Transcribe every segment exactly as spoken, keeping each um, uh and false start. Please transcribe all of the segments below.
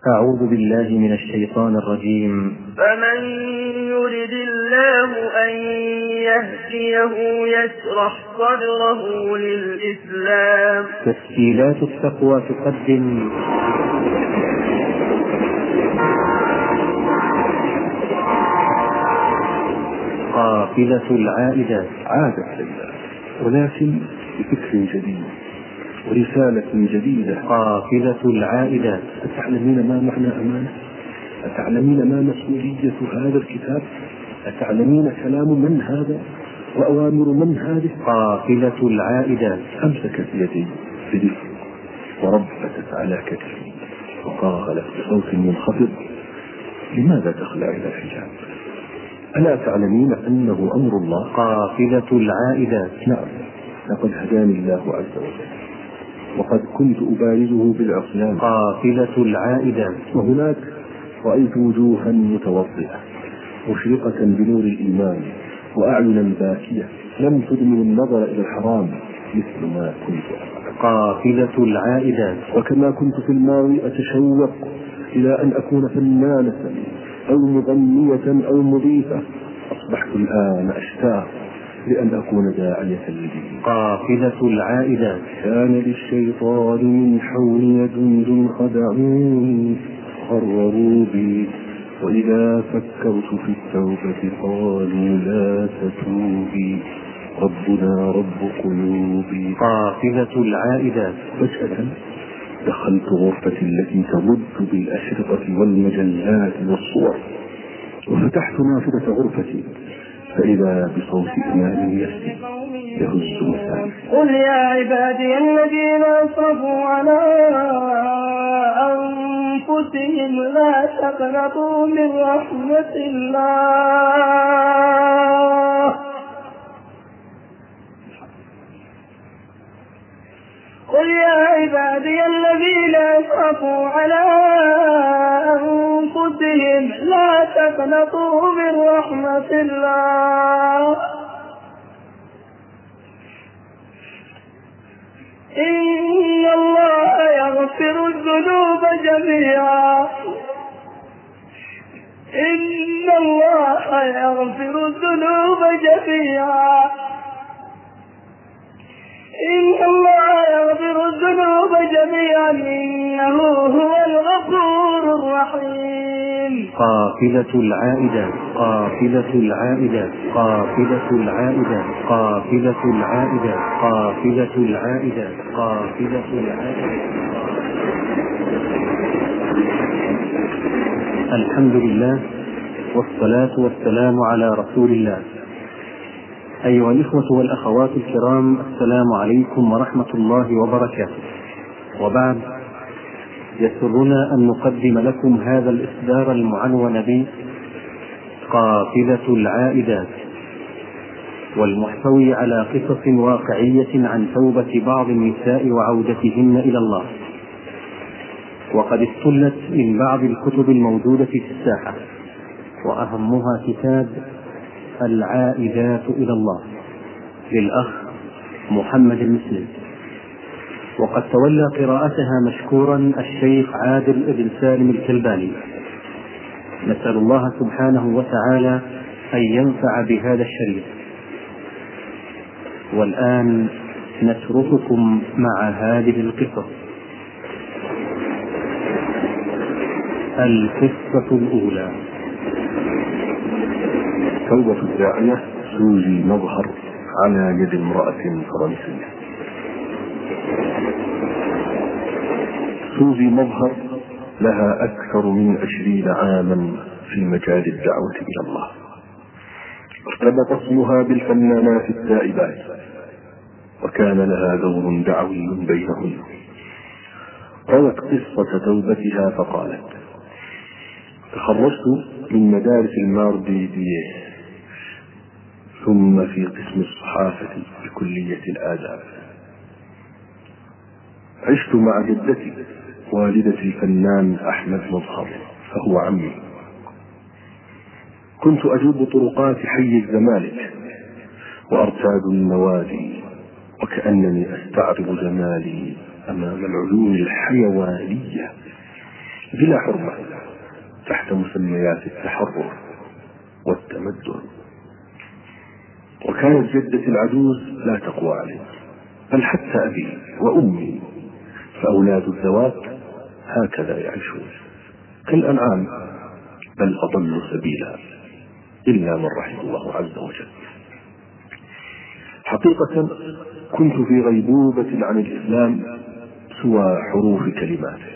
أعوذ بالله من الشيطان الرجيم. فمن يرد الله أن يهديه يشرح صدره للإسلام. تسجيلات التقوى تقدم قافلة العائدات. عادت لله ولكن بفكر جديد ورسالة جديدة. قافلة العائدات. أتعلمين ما معنى أمانة؟ أتعلمين ما مسؤولية هذا الكتاب؟ أتعلمين كلام من هذا وأوامر من هذه؟ قافلة العائدات. أمسكت يدي برفق وربتت على كتفي وقالت بصوت منخفض: لماذا تخلعين الحجاب؟ ألا تعلمين أنه أمر الله؟ قافلة العائدات. نعم، لقد هداني الله عز وجل وقد كنت أبارزه بالعصيان. قافلة العائدات. وهناك رأيت وجوها متوضئة مشرقة بنور الإيمان وأعينا باكية لم تدمن النظر إلى الحرام مثل ما كنت أفعل. قافلة العائدات. وكما كنت في الماضي أتشوق إلى أن أكون فنانة أو مغنية أو مضيفة، أصبحت الآن أشتاق لأن أكون داعية للدين. قافلة العائدات. كان للشيطان من حولي جند خدعوني قرروا بي، وإذا فكرت في التوبة قالوا لا تتوبي، ربنا رب قلوبي. قافلة العائدات. فجأة دخلت غرفتي التي تمد بالأشرطة والمجلات والصور، وفتحت نافذة غرفتي فإذا بصوت إمام يسري يهز مسامي: قل يا عبادي الذين أسرفوا على أنفسهم لا تقنطوا من رحمة الله قل يا عبادي الذين أسرفوا على أنفسهم لا تقنطوا من رحمة الله إن الله يغفر الذنوب جميعا إن الله يغفر الذنوب جميعا إن الله يغفر الذنوب جميعا إنه هو الغفور الرحيم. قافلة العائدات. قافلة العائدات. قافلة العائدات. قافلة العائدات. قافلة العائدات. قافلة العائدات. الحمد لله والصلاة والسلام على رسول الله. أيها الإخوة والأخوات الكرام، السلام عليكم ورحمة الله وبركاته. وبعد، يسرنا أن نقدم لكم هذا الإصدار المعنون ب قافلة العائدات، والمحتوي على قصص واقعية عن توبة بعض النساء وعودتهن إلى الله، وقد استلت من بعض الكتب الموجودة في الساحة، وأهمها كتاب العائدات إلى الله للأخ محمد المسلم، وقد تولى قراءتها مشكورا الشيخ عادل بن سالم الكلباني. نسأل الله سبحانه وتعالى أن ينفع بهذا الشريط. والآن نترككم مع هذه القصص. القصة الأولى: توبة الداعية سوزي مظهر على يد امرأة فرنسية. سوزي مظهر لها أكثر من عشرين عاما في مجال الدعوة إلى الله، ارتبط اسمها بالفنانات التائبات، وكان لها دور دعوي بينهن. روت قصة توبتها فقالت: تخرجت من مدارس المارديدية ثم في قسم الصحافة بكلية الآداب. عشت مع جدتي والدة الفنان أحمد مظهر فهو عمي. كنت أجوب طرقات حي الزمالك وأرتاد النوادي وكأنني أستعرض جمالي أمام العيون الحيوانية بلا حرمة تحت مسميات التحرر والتمدن. وكانت جدتي العجوز لا تقوى عليه، بل حتى أبي وأمي، فأولاد الذوات هكذا يعيشون كالأنعام، بل أضلوا سبيلا إلا من رحم الله عز وجل. حقيقة كنت في غيبوبة عن الإسلام سوى حروف كلماته،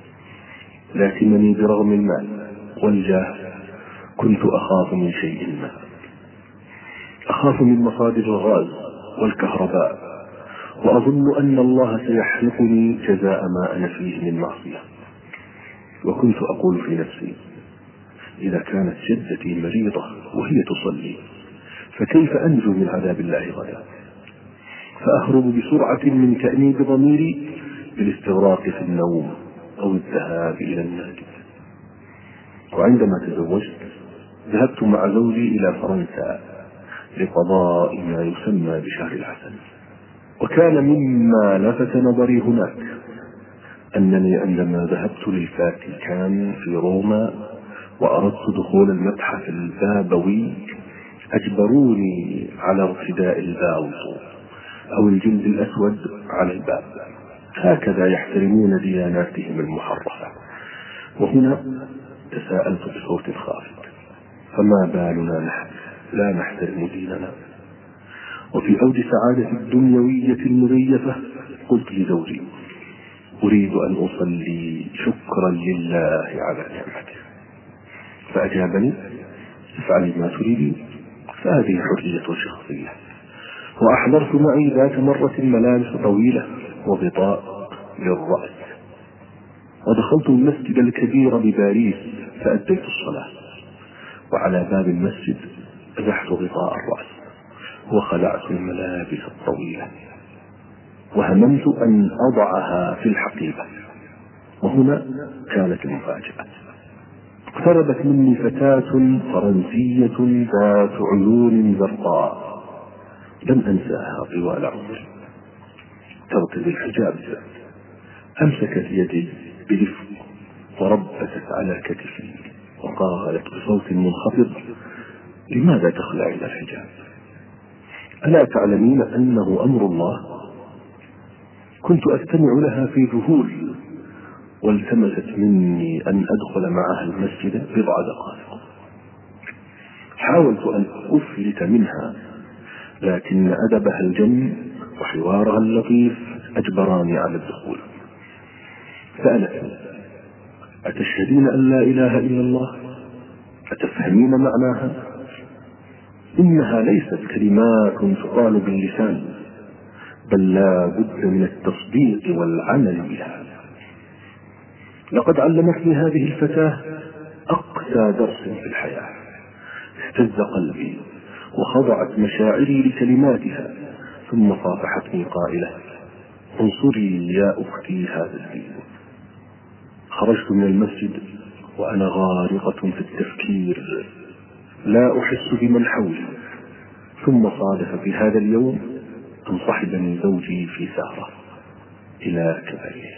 لكنني برغم المال والجاه كنت أخاف من شيء ما. أخاف من مصادر الغاز والكهرباء، وأظن أن الله سيحرقني جزاء ما أنا فيه من معصية. وكنت أقول في نفسي: إذا كانت جدتي مريضة وهي تصلي فكيف أنجو من عذاب الله غدا؟ فأهرب بسرعة من تأنيب ضميري بالاستغراق في النوم أو الذهاب إلى النادي. وعندما تزوجت ذهبت مع زوجي إلى فرنسا لقضاء ما يسمى بشهر العسل. وكان مما لفت نظري هناك أنني عندما ذهبت للفاتيكان في روما وأردت دخول المتحف البابوي أجبروني على ارتداء الباوز أو الجلد الأسود على الباب، هكذا يحترمون دياناتهم المحرفة. وهنا تساءلت بصوت خافت: فما بالنا نحن لا نحترم ديننا؟ وفي أوج سعادة الدنيوية المزيفة قلت لزوجي: أريد أن أصلي شكرا لله على نعمته. فأجابني: افعلي ما تريدين، فهذه حرية شخصية. وأحضرت معي ذات مرة ملابس طويلة وغطاء للرأس، ودخلت المسجد الكبير بباريس فأديت الصلاة، وعلى باب المسجد أزحت غطاء الرأس وخلعت الملابس الطويلة، وهممت أن أضعها في الحقيبة. وهنا كانت المفاجأة: اقتربت مني فتاة فرنسية ذات عيون زرقاء لم أنساها طوال عمري، ترتدي الحجاب. أمسكت يدي برفق وربتت على كتفي وقالت بصوت منخفض: لماذا تخلعين الحجاب؟ ألا تعلمين أنه أمر الله؟ كنت أستمع لها في ذهول، والتمست مني أن أدخل معها المسجد بضع دقائق. حاولت أن أفلت منها، لكن أدبها الجم وحوارها اللطيف أجبراني على الدخول. سألتني: أتشهدين أن لا إله إلا الله؟ أتفهمين معناها؟ إنها ليست كلمات تقال باللسان، بل لا بد من التصديق والعمل بها. لقد علمتني هذه الفتاة أقسى درس في الحياة. اهتز قلبي وخضعت مشاعري لكلماتها، ثم صافحتني قائلة: انصري يا أختي هذا الدين. خرجت من المسجد وأنا غارقة في التفكير، لا أحس بمن حولي. ثم صادف في هذا اليوم أن صحبني زوجي في سهرة إلى كباريه،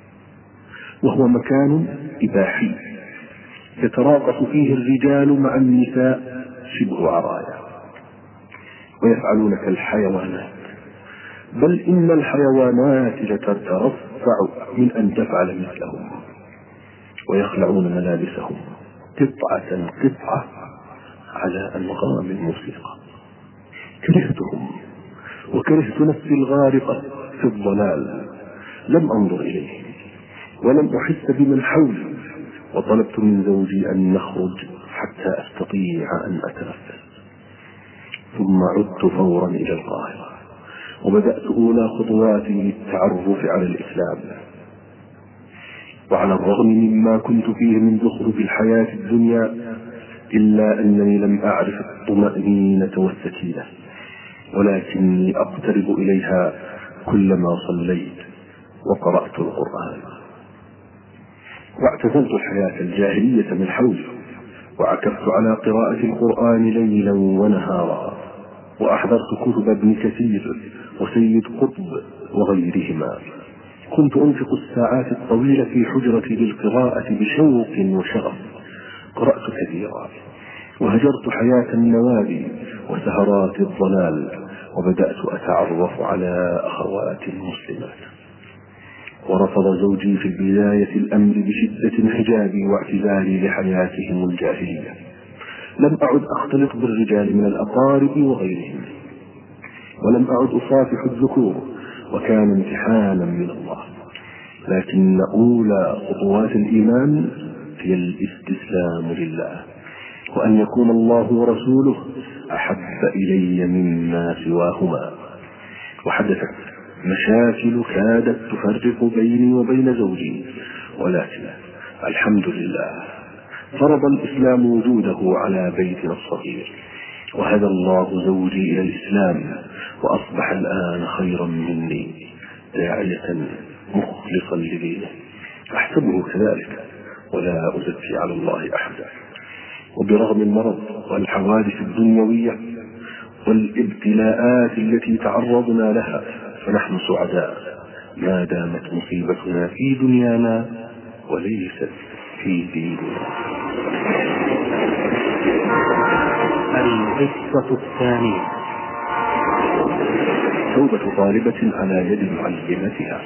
وهو مكان إباحي يتراقص فيه الرجال مع النساء شبه عرايا، ويفعلون كالحيوانات، بل إن الحيوانات لتترفع من أن تفعل مثلهم، ويخلعون ملابسهم قطعة قطعة على أنغام الموسيقى. كرهتهم وكرهت نفسي الغارقة في الضلال. لم أنظر إليهم ولم أحس بمن حولي، وطلبت من زوجي أن نخرج حتى أستطيع أن أتنفس. ثم عدت فورا إلى القاهرة وبدأت أولى خطواتي للتعرف على الإسلام. وعلى الرغم مما كنت فيه من زخرف الحياة الدنيا، إلا أنني لم أعرف الطمأنينة والسكينة، ولكني أقترب إليها كلما صليت وقرأت القرآن. واعتزلت الحياة الجاهلية من حولي، وعكفت على قراءة القرآن ليلا ونهارا، وأحضرت كتب ابن كثير وسيد قطب وغيرهما، كنت أنفق الساعات الطويلة في حجرتي للقراءة بشوق وشغف. قرأت كثيرا، وهجرت حياة النوادي وسهرات الضلال، وبدأت أتعرف على أخوات المسلمات. ورفض زوجي في البداية الأمر بشدة حجابي واعتزالي لحياتهم الجاهلية. لم أعد أختلط بالرجال من الأقارب وغيرهم، ولم أعد أصافح الذكور، وكان امتحانا من الله. لكن أولى خطوات الإيمان هي الاستسلام لله، وأن يكون الله ورسوله أحب إلي مما سواهما. وحدثت مشاكل كادت تفرق بيني وبين زوجي، ولكن الحمد لله فرض الإسلام وجوده على بيتنا الصغير، وهدى الله زوجي إلى الإسلام، وأصبح الآن خيرا مني، داعية مخلصا لدينه. أحسبه كذلك ولا أزكي على الله أحدا. وبرغم المرض والحوادث الدنيوية والابتلاءات التي تعرضنا لها فنحن سعداء ما دامت مصيبتنا في دنيانا وليست في ديننا. القصة الثانية: توبة طالبة على يد معلمتها.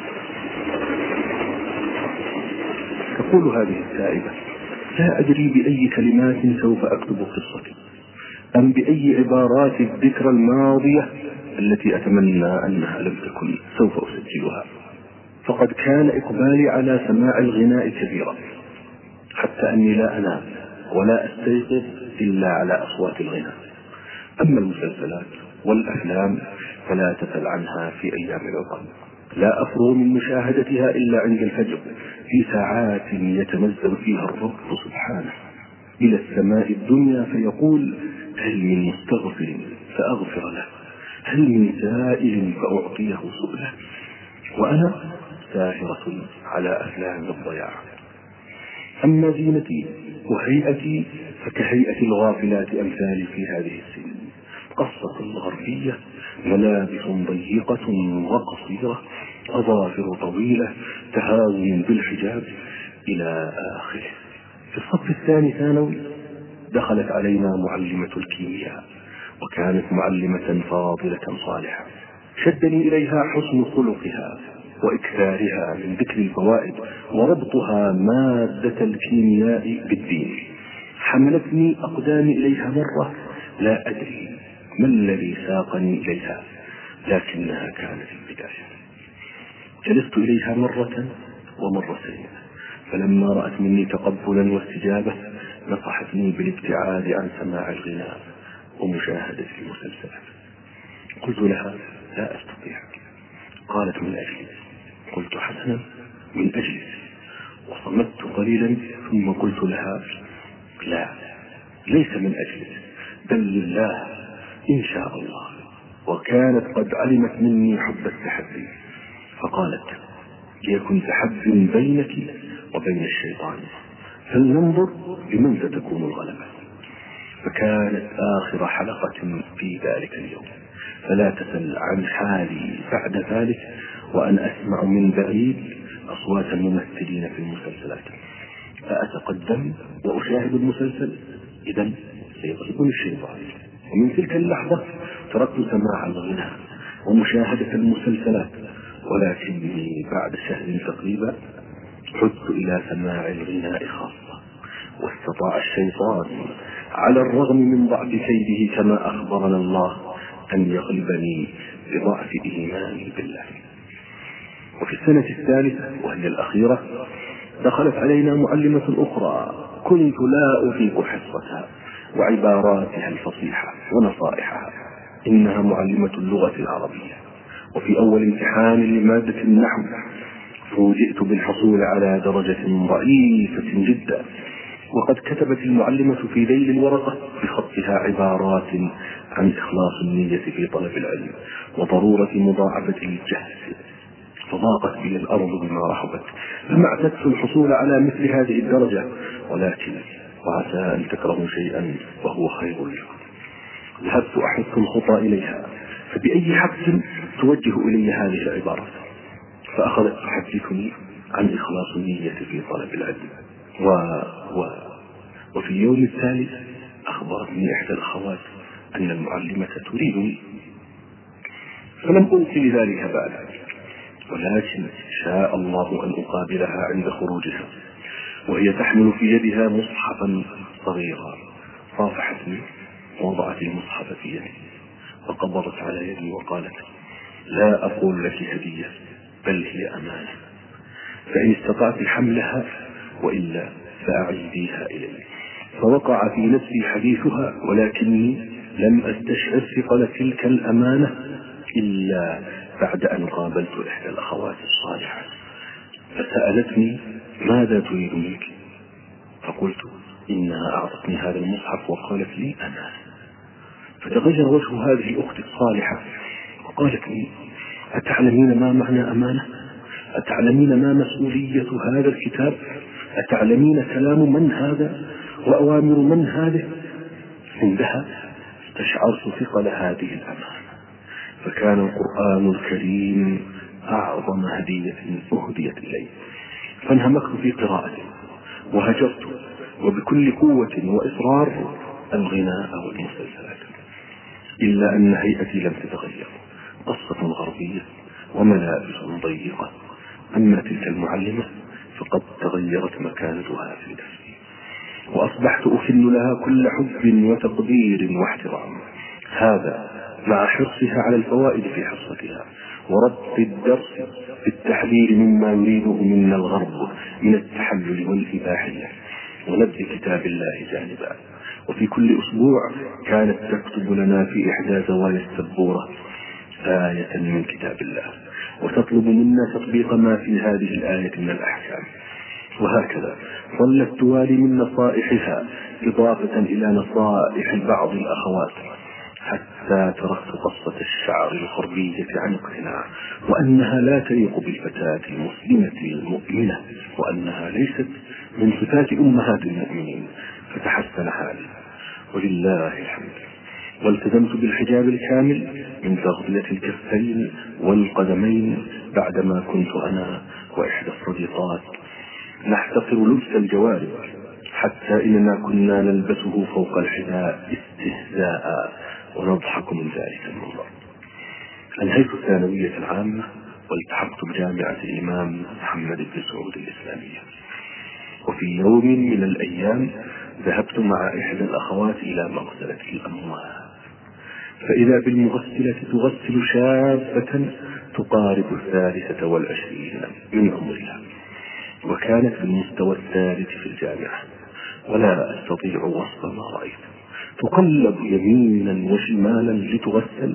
تقول هذه التائبة: لا أدري بأي كلمات سوف أكتب قصتي، أم بأي عبارات الذكرى الماضية التي أتمنى أنها لم تكن سوف أسجلها. فقد كان إقبالي على سماع الغناء كبيرا، حتى أني لا أنام ولا أستيقظ إلا على أصوات الغناء. أما المسلسلات والأفلام فلا تسل عنها في أيام العطل، لا أفرغ من مشاهدتها إلا عند الفجر، في ساعات يتنزل فيها الرب سبحانه إلى السماء الدنيا فيقول: هل من مستغفر فأغفر له، هل من سائل فأعطيه سؤله. وأنا ساهرة على أفلام الضياع. أما زينتي وهيئتي فكهيئة الغافلات أمثالي في هذه السن، قصة غربية، ملابس ضيقة وقصيرة، أظافر طويلة، تهاون بالحجاب إلى آخره. في الصف الثاني ثانوي دخلت علينا معلمة الكيمياء، وكانت معلمة فاضلة صالحة، شدني إليها حسن خلقها وإكثارها من ذكر الفوائد وربطها مادة الكيمياء بالدين. حملتني أقدامي إليها مرة، لا أدري ما الذي ساقني إليها، لكنها كانت البداية. جلست إليها مرة ومرتين، فلما رأت مني تقبلا واستجابة نصحتني بالابتعاد عن سماع الغناء ومشاهدة المسلسلات. قلت لها: لا أستطيع. قالت: من أجلي. قلت: حسنا، من أجلي. وصمت قليلا ثم قلت لها: لا، ليس من أجلي، بل لله إن شاء الله. وكانت قد علمت مني حب التحدي، فقالت: ليكن تحدي بينك وبين الشيطان، فلننظر لمن ستكون الغلبة. فكانت آخر حلقة في ذلك اليوم، فلا تسل عن حالي بعد ذلك وأن أسمع من بعيد أصوات الممثلين في المسلسلات، فأتقدم وأشاهد المسلسل، إذن سيغلبني الشيطان. ومن تلك اللحظة تركت سماع الغناء ومشاهدة المسلسلات، ولكني بعد شهر تقريبا عدت إلى سماع الغناء خاصة. واستطاع الشيطان على الرغم من ضعف كيده كما أخبرنا الله أن يغلبني بضعف إيماني بالله. وفي السنة الثالثة وهي الأخيرة دخلت علينا معلمة أخرى كنت لا أطيق حصتها وعباراتها الفصيحة ونصائحها. إنها معلمة اللغة العربية، وفي أول امتحان لمادة النحو فوجئت بالحصول على درجة ضعيفة جدا، وقد كتبت المعلمة في ذيل الورقة بخطها عبارات عن إخلاص النية في طلب العلم وضرورة مضاعفة الجهد، فضاقت بي الأرض بما رحبت. لم اعتدت الحصول على مثل هذه الدرجة، ولكن وعسى أن تكرهوا شيئا وهو خير لكم. ذهبت أحث الخطى إليها، فبأي حق توجه إلي هذه العبارات؟ فأخذت تحدثني عن إخلاص النية في طلب العلم. و... و... وفي اليوم الثالث أخبرتني إحدى الأخوات أن المعلمة تريدني، فلم ألقي لذلك بالا، ولكن شاء الله أن أقابلها عند خروجها وهي تحمل في يدها مصحفا صغيرا. صافحتني ووضعت المصحف في يدي وقبضت على يدي وقالت: لا أقول لك هدية بل هي أمانة، فإن استطعت حملها وإلا فأعيديها إلي. فوقع في نفسي حديثها، ولكني لم أستشعر ثقل تلك الأمانة إلا بعد أن قابلت إحدى الأخوات الصالحة، فسألتني: ماذا تريد منك؟ فقلت: إنها أعطتني هذا المصحف وقالت لي أمانة. فتغير وجه هذه الأخت الصالحة وقالت لي: أتعلمين ما معنى أمانة؟ أتعلمين ما مسؤولية هذا الكتاب؟ أتعلمين كلام من هذا وأوامر من هذه؟ عندها استشعرت ثقل هذه الأمانة، فكان القرآن الكريم أعظم هدية أهديت إلي، فانهمكت في قراءته وهجرت وبكل قوة وإصرار الغناء والمسلسلات، إلا أن هيئتي لم تتغير، قصة غربية وملابس ضيقة. أما تلك المعلمة فقد تغيرت مكانتها في نفسي، وأصبحت أكن لها كل حب وتقدير واحترام، هذا مع حرصها على الفوائد في حصتها وربط الدرس بالتحذير مما يريده منا الغرب من التحلل والإباحية ونبذ كتاب الله جانبا. وفي كل أسبوع كانت تكتب لنا في إحدى زوايا السبورة آية من كتاب الله وتطلب منا تطبيق ما في هذه الآية من الأحكام، وهكذا ظلت توالي من نصائحها إضافة إلى نصائح بعض الأخوات، حتى تركت قصة الشعر الغربية عن اقتناع، وأنها لا تليق بالفتاة المسلمة المؤمنة، وأنها ليست من صفات أمهات المؤمنين، فتحسن حالي ولله الحمد. والتزمت بالحجاب الكامل من تغطية الكفين والقدمين، بعدما كنت أنا وإحدى الصديقات نحتقر لبس الجوارب، حتى إننا كنا نلبسه فوق الحذاء استهزاء ونضحك من ذلك المنظر. أنهيت الثانوية العامة والتحقت بجامعة الإمام محمد بن سعود الإسلامية، وفي يوم من الأيام ذهبت مع إحدى الأخوات إلى مغسلة الأموال، فإذا بالمغسلة تغسل شابة تقارب الثالثة والعشرين من عمرها، وكانت في المستوى الثالث في الجامعة، ولا أستطيع وصف ما رأيت. تقلب يمينا وشمالا لتغسل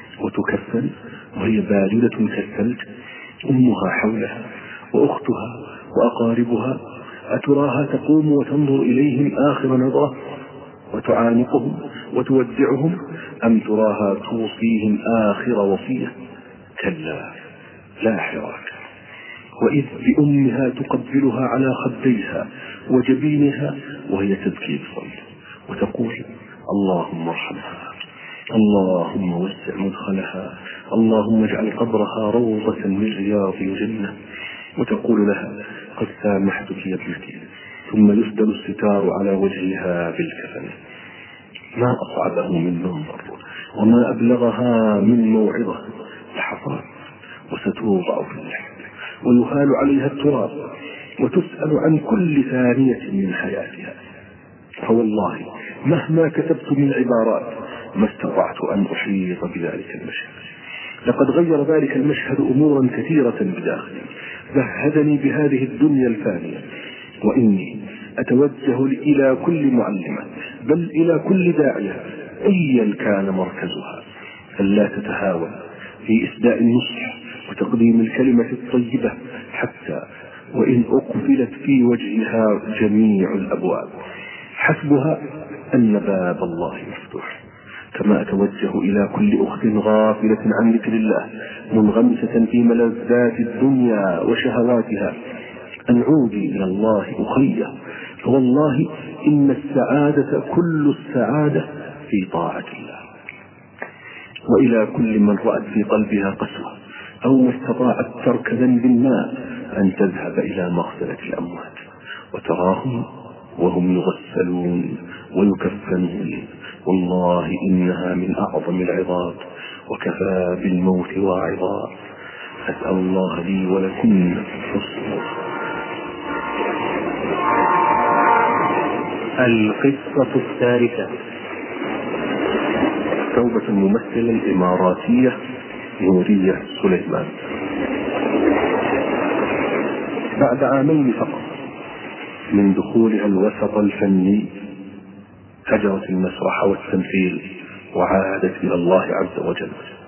وتكفل وهي باردة كالثلج، أمها حولها وأختها وأقاربها، أتراها تقوم وتنظر إليهم آخر نظرة وتعانقهم وتودعهم، أم تراها توصيهم آخر وصية؟ كلا، لا حراك. وإذ بأمها تقبلها على خديها وجبينها وهي تبكي بصوت وتقول: اللهم ارحمها، اللهم وسع مدخلها، اللهم اجعل قبرها روضة من رياض الجنة. وتقول لها: قد سامحتك يا ابنتي، ثم يسدل الستار على وجهها بالكفن. ما أصعبه من منظر وما أبلغها من موعظة، لحظات وستوضع في اللحد ويهال عليها التراب وتسأل عن كل ثانية من حياتها. فوالله مهما كتبت من عبارات ما استطعت أن أحيط بذلك المشهد. لقد غير ذلك المشهد أمورا كثيرة بداخلي، زهدني بهذه الدنيا الفانية. وإني أتوجه إلى كل معلمة بل إلى كل داعية أيا كان مركزها ألا تتهاون في إسداء النصح وتقديم الكلمة الطيبة، حتى وإن أقفلت في وجهها جميع الأبواب، حسبها أن باب الله مفتوح. كما أتوجه إلى كل أخت غافلة عن ذكر الله منغمسة في ملذات الدنيا وشهواتها أن عودي إلى الله أخيه، فوالله إن السعادة كل السعادة في طاعة الله. وإلى كل من رأت في قلبها قسوة أو ما استطاعت ترك ذنب ما أن تذهب إلى مغسلة الأموات، وتراهم وهم يغسلون ويكفنون. والله إنها من أعظم العظات، وكفى بالموت واعظا. أسأل الله لي ولكم حسن. القصة الثالثة: توبة الممثلة الإماراتية نورية سليمان. بعد عامين فقط من دخولها الوسط الفني هجرت المسرح والتمثيل وعادت إلى الله عز وجل.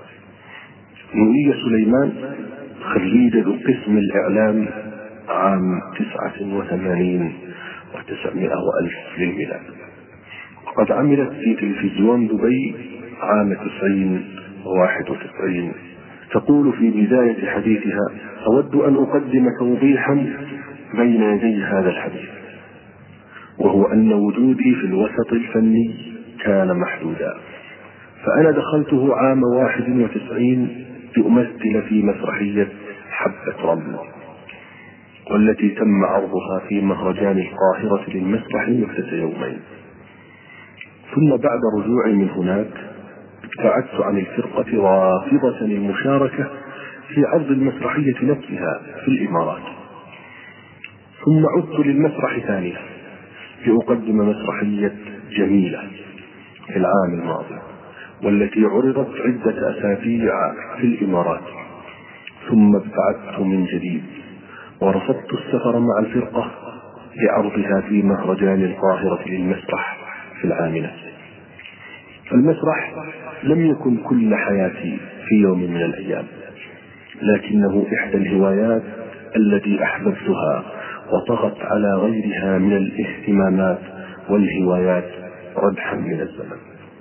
نورية سليمان خريجة قسم الإعلام عام تسعة وثمانين وتسعمائة وألف للميلاد، وقد عملت في تلفزيون دبي عام تسعين وواحد وتسعين. تقول في بداية حديثها: أود أن أقدم توضيحا بين يدي هذا الحديث، وهو أن وجودي في الوسط الفني كان محدودا. فأنا دخلته عام واحد وتسعين لأمثل في مسرحية حبة رمل، والتي تم عرضها في مهرجان القاهرة للمسرح مدة يومين. ثم بعد رجوعي من هناك ابتعدت عن الفرقة رافضة المشاركة في عرض المسرحية نفسها في الإمارات. ثم عدت للمسرح ثانية لأقدم مسرحية جميلة في العام الماضي، والتي عرضت عدة أسابيع في الإمارات. ثم ابتعدت من جديد ورفضت السفر مع الفرقة لعرضها في مهرجان القاهرة للمسرح في العام نفسه. المسرح لم يكن كل حياتي في يوم من الأيام، لكنه إحدى الهوايات التي أحببتها وطغت على غيرها من الاهتمامات والهوايات ردحا من الزمن.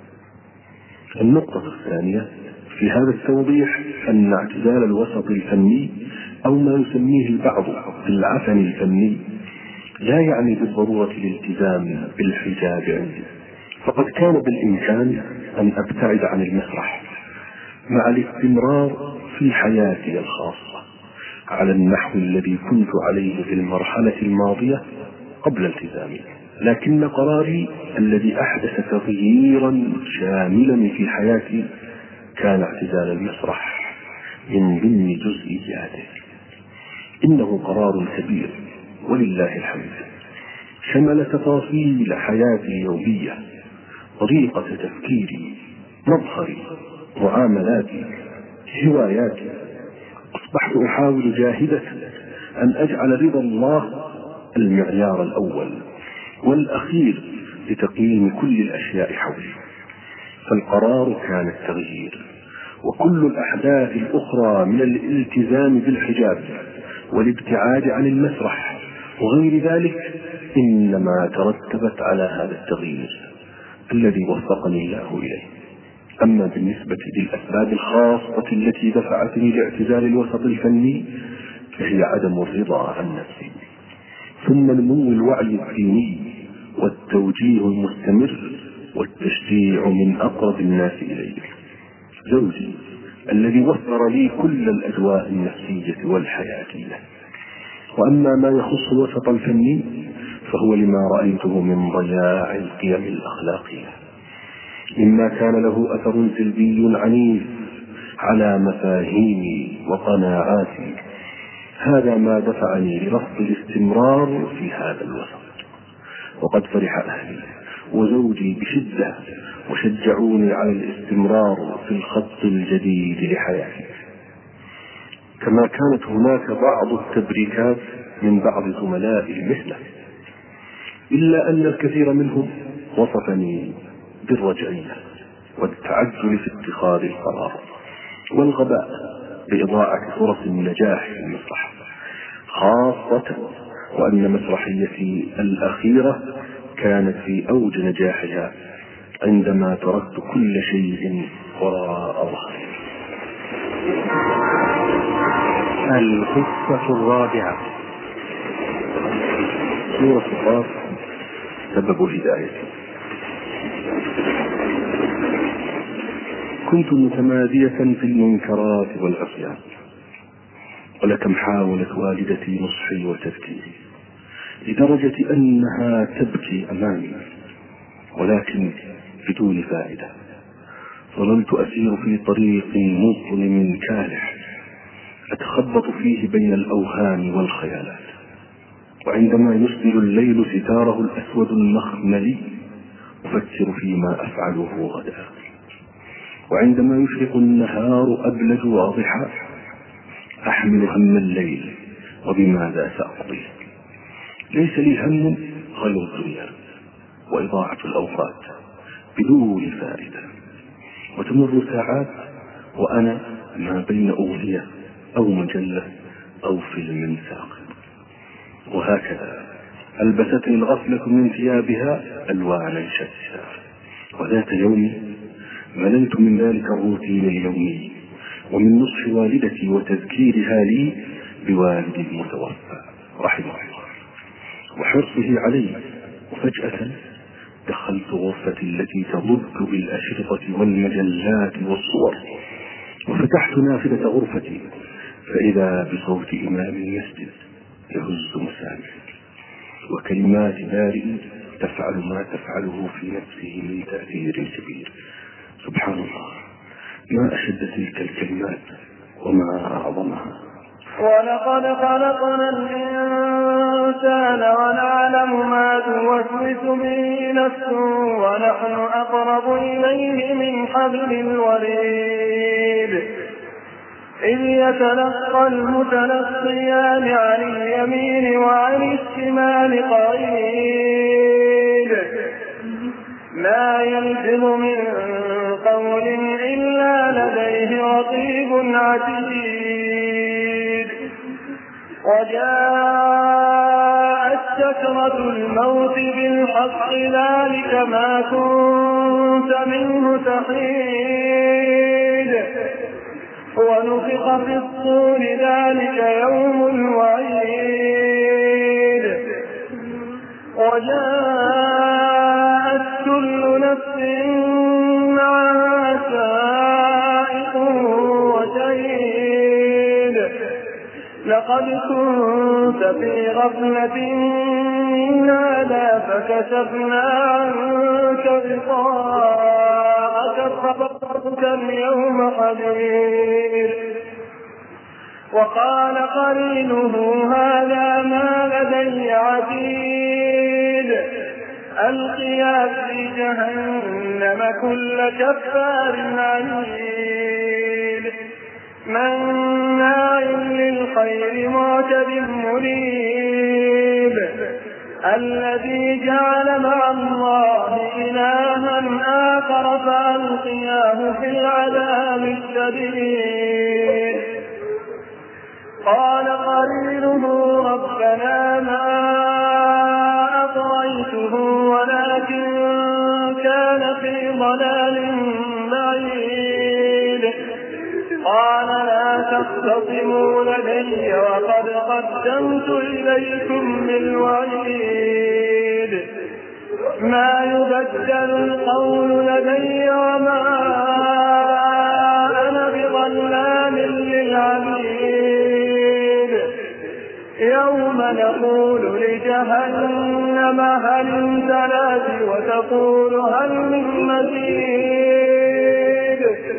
النقطة الثانية في هذا التوضيح أن اعتزال الوسط الفني أو ما يسميه البعض بالعفن الفني لا يعني بالضرورة الالتزام بالحجاب عندي، فقد كان بالإمكان أن أبتعد عن المسرح مع الاستمرار في حياتي الخاصة على النحو الذي كنت عليه في المرحلة الماضية قبل التزامي. لكن قراري الذي أحدث تغييرا شاملا في حياتي كان اعتزال المسرح من ضمن جزئياته. إنه قرار كبير ولله الحمد، شمل تفاصيل حياتي اليومية، طريقة تفكيري، مظهري، معاملاتي، هواياتي. أصبحت أحاول جاهدة أن أجعل رضا الله المعيار الأول والأخير لتقييم كل الأشياء حولي. فالقرار كان التغيير، وكل الأحداث الأخرى من الالتزام بالحجاب والابتعاد عن المسرح وغير ذلك إنما ترتبت على هذا التغيير الذي وفقني الله إليه. أما بالنسبة للأسباب الخاصة التي دفعتني لاعتزال الوسط الفني فهي عدم الرضا عن نفسي، ثم نمو الوعي الديني والتوجيه المستمر والتشجيع من أقرب الناس إلي، زوجي الذي وفر لي كل الأجواء النفسية والحياتية. وأما ما يخص الوسط الفني فهو لما رأيته من ضياع القيم الأخلاقية، مما كان له أثر سلبي عنيف على مفاهيمي وقناعاتي. هذا ما دفعني لرفض الاستمرار في هذا الوسط. وقد فرح أهلي وزوجي بشدة وشجعوني على الاستمرار في الخط الجديد لحياتي. كما كانت هناك بعض التبريكات من بعض زملاء المهنة، إلا أن الكثير منهم وصفني بالرجعية والتعجل في اتخاذ القرار والغباء بإضاعة فرص النجاح في المسرح، خاصة وأن مسرحيتي الأخيرة كانت في أوج نجاحها عندما تركت كل شيء وراء ظهري. القصة الرابعة: سورة قاف سبب هدايتي. كنت متمادية في المنكرات والعصيان، ولكم حاولت والدتي نصحي وتذكيري لدرجة أنها تبكي أمامي، ولكن بدون فائدة. ظللت أسير في طريق مظلم كالح أتخبط فيه بين الأوهام والخيالات، وعندما يسدل الليل ستاره الأسود المخملي أفكر فيما أفعله غدا، وعندما يشرق النهار أبلج واضحا أحمل هم الليل وبماذا سأقضي. ليس لي هم غير الدنيا وإضاعة الأوقات بدون فائدة، وتمر ساعات وأنا ما بين أغنية أو مجلة أو فيلم ساقط. وهكذا ألبستني الغفلة من ثيابها ألوانا شتى، وذات يوم مللت من ذلك الروتين اليومي ومن نصح والدتي وتذكيرها لي بوالدي المتوفى رحمه الله وحرصه علي. وفجأة دخلت غرفتي التي تضج بالأشرطة والمجلات والصور، وفتحت نافذة غرفتي فإذا بصوت إمام المسجد يهز مسامع، وكلمات بارئ تفعل ما تفعله في نفسه من تأثير كبير. سبحان الله، ما أشد تلك الكلمات وما أعظمها. ولقد خلقنا الإنسان ونعلم ما توسوس به نفسه ونحن أقرب إليه من حبل الوريد. إذ يتلقى المتلقيان عن اليمين وعن الشمال قعيد ما يلفظ من قول إلا لديه رقيب عتيد. وجاءت سكرة الموت بالحق ذلك ما كنت منه تحيد. ونفخ في الصور ذلك يوم الوعيد. وجاءت كل نفس معها سائق وشهيد. لقد كنت في غفلة من هذا فكشفنا عنك غطاءك فبصرك اليوم حديد. وقال قرينه هذا ما لدي عتيد. ألقيا في جهنم كل كفار عنيد مناع للخير معتد مريب. الذي جعل مع الله إلها آخر فألقياه في العذاب الشديد. قال قرينه ربنا ما أطغيته ولكن كان في ضلال بعيد. قال لا تختصموا لدي وقد قدمت إليكم بالوعيد. ما يبدل القول لدي وما أنا بظلام للعبيد. يوم نقول لجهنم هل امتلأت وتقول هل من مزيد.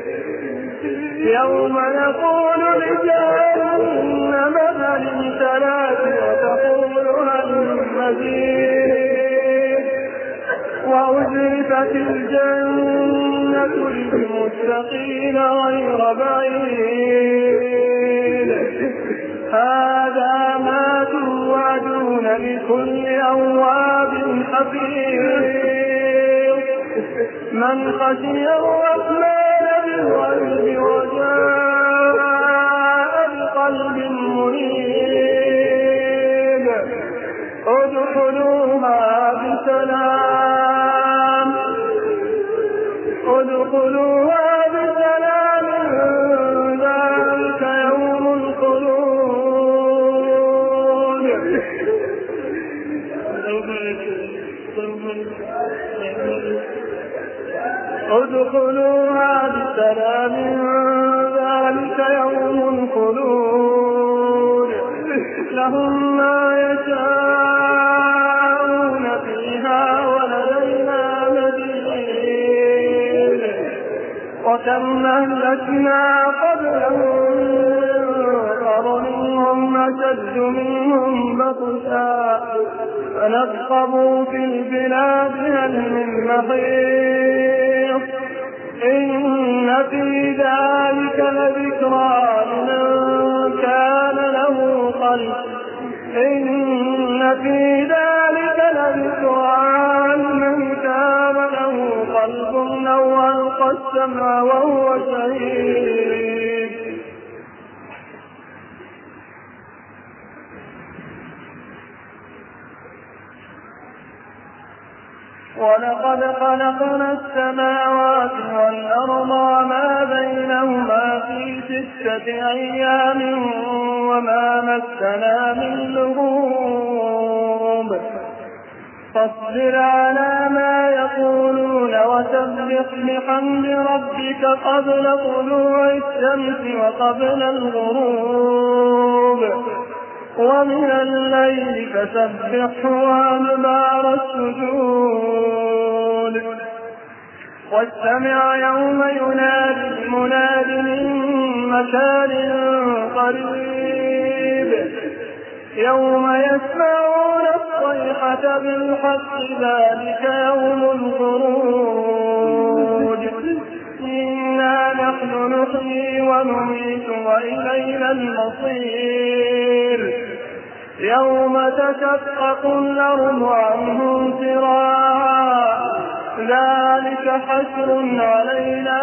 يوم نقول لجهنم هل امتلأت وتقول هل من مزيد. وأزلفت الجنة للمتقين غير بعيد. هذا ما توعدون لكل أواب حفيظ من خشي الرحمن بالغيب وجاء بقلب منيب. ادخلوها بسلام ادخلوها بسلام ذلك يوم الخلود. ادخلوها بسلام ذلك يوم الخلود. لهم ما يشاءون فيها ولدينا مزيد وكم أهلكنا قبلهم من قرن هم أشد منهم بطشا فنقبوا في البلاد هل من محيص إن في ذلك لذكرى لمن كان له قلب إن في ذلك لذكرى لمن كان له قلب أو ألقى السمع وهو شهيد. ولقد خلقنا السماوات والأرض وما بينهما في ستة أيام وما مسنا من لغوب فاصبر على ما يقولون وسبح بحمد ربك قبل طلوع الشمس وقبل الغروب ومن الليل فسبحه وأدبار السجود واستمع يوم ينادي المناد من مكان قريب يوم يسمعون الصيحة بالحق ذلك يوم الخروج إنا نحن نحيي ونميت وإلينا المصير يوم تشقق الأرض عنهم سراعا ذلك حشر علينا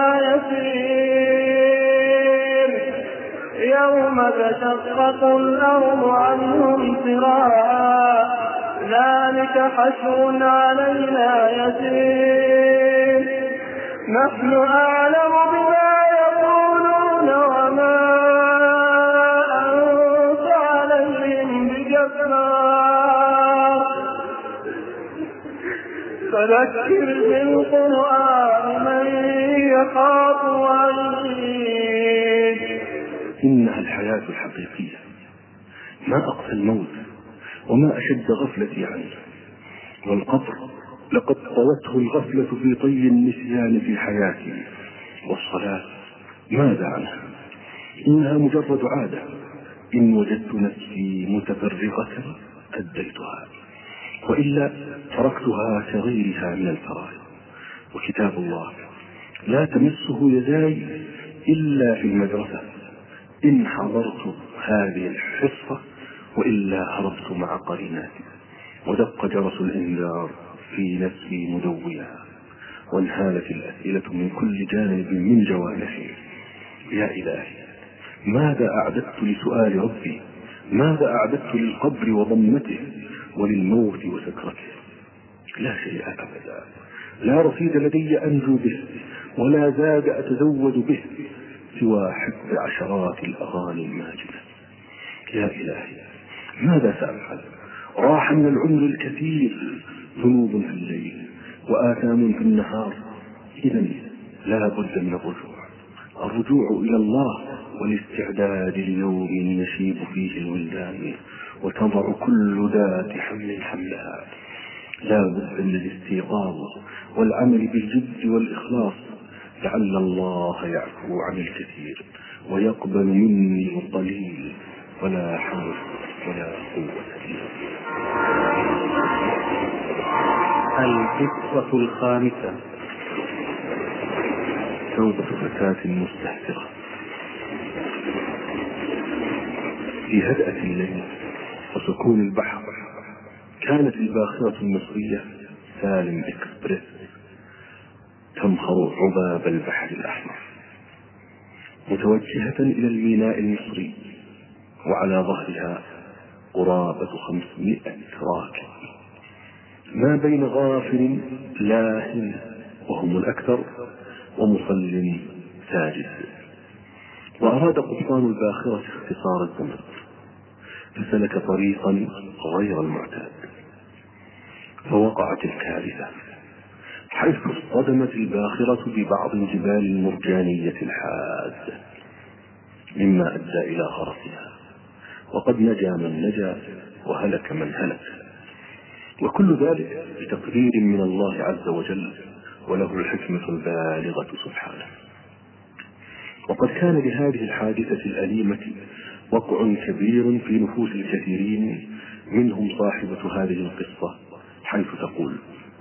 يسير يوم تشقق الأرض عنهم سراعا ذلك حشر علينا يسير نحن أعلم بما يقولون وما أنت عليهم بجبار فذكر بالقرآن من يخاف وعيد. إنها الحياة الحقيقية ما أقسى الموت وما أشد غفلتي عنه والقبر لقد طوته الغفلة في طي النسيان في حياتي والصلاة ماذا عنها إنها مجرد عادة إن وجدت نفسي متفرغة أديتها وإلا تركتها كغيرها من الفرائض وكتاب الله لا تمسه يداي إلا في المدرسة إن حضرت هذه الحصة وإلا هربت مع قريناتي ودق جرس الإنذار في نفسي مدويا وانهالت الأسئلة من كل جانب من جوانحي يا إلهي ماذا أعددت لسؤال ربي ماذا أعددت للقبر وضمته وللموت وسكرته لا شيء أبدا لا رصيد لدي أنجو به ولا زاد أتزود به سوى حب عشرات الأغاني الماجدة يا إلهي ماذا سأفعل راح من العمر الكثير ذنوب في الليل وآثام في النهار إذن لا بد من الرجوع الرجوع إلى الله والاستعداد ليوم يشيب فيه الولدان وتضع كل ذات حمل حملها لا بد من الاستيقاظ والعمل بالجد والإخلاص لعل الله يعفو عن الكثير ويقبل مني القليل ولا حول ولا قوة إلا بالله. القصة الخامسة توبة فتاة مستهترة. في هدأة الليل وسكون البحر كانت الباخرة المصرية سالم إكسبريس تمخر عباب البحر الأحمر متوجهة إلى الميناء المصري وعلى ظهرها قرابة خمسمائة راكب ما بين غافل لاهٍ وهم الأكثر ومصل ساجد. وأراد قبطان الباخرة اختصار الزمن فسلك طريقا غير المعتاد فوقعت الكارثة حيث اصطدمت الباخرة ببعض الجبال المرجانية الحادة مما أدى إلى غرقها وقد نجا من نجا وهلك من هلك، وكل ذلك بتقدير من الله عز وجل، وله الحكمة البالغة سبحانه. وقد كان لهذه الحادثة الأليمة وقع كبير في نفوس الكثيرين، منهم صاحبة هذه القصة، حيث تقول: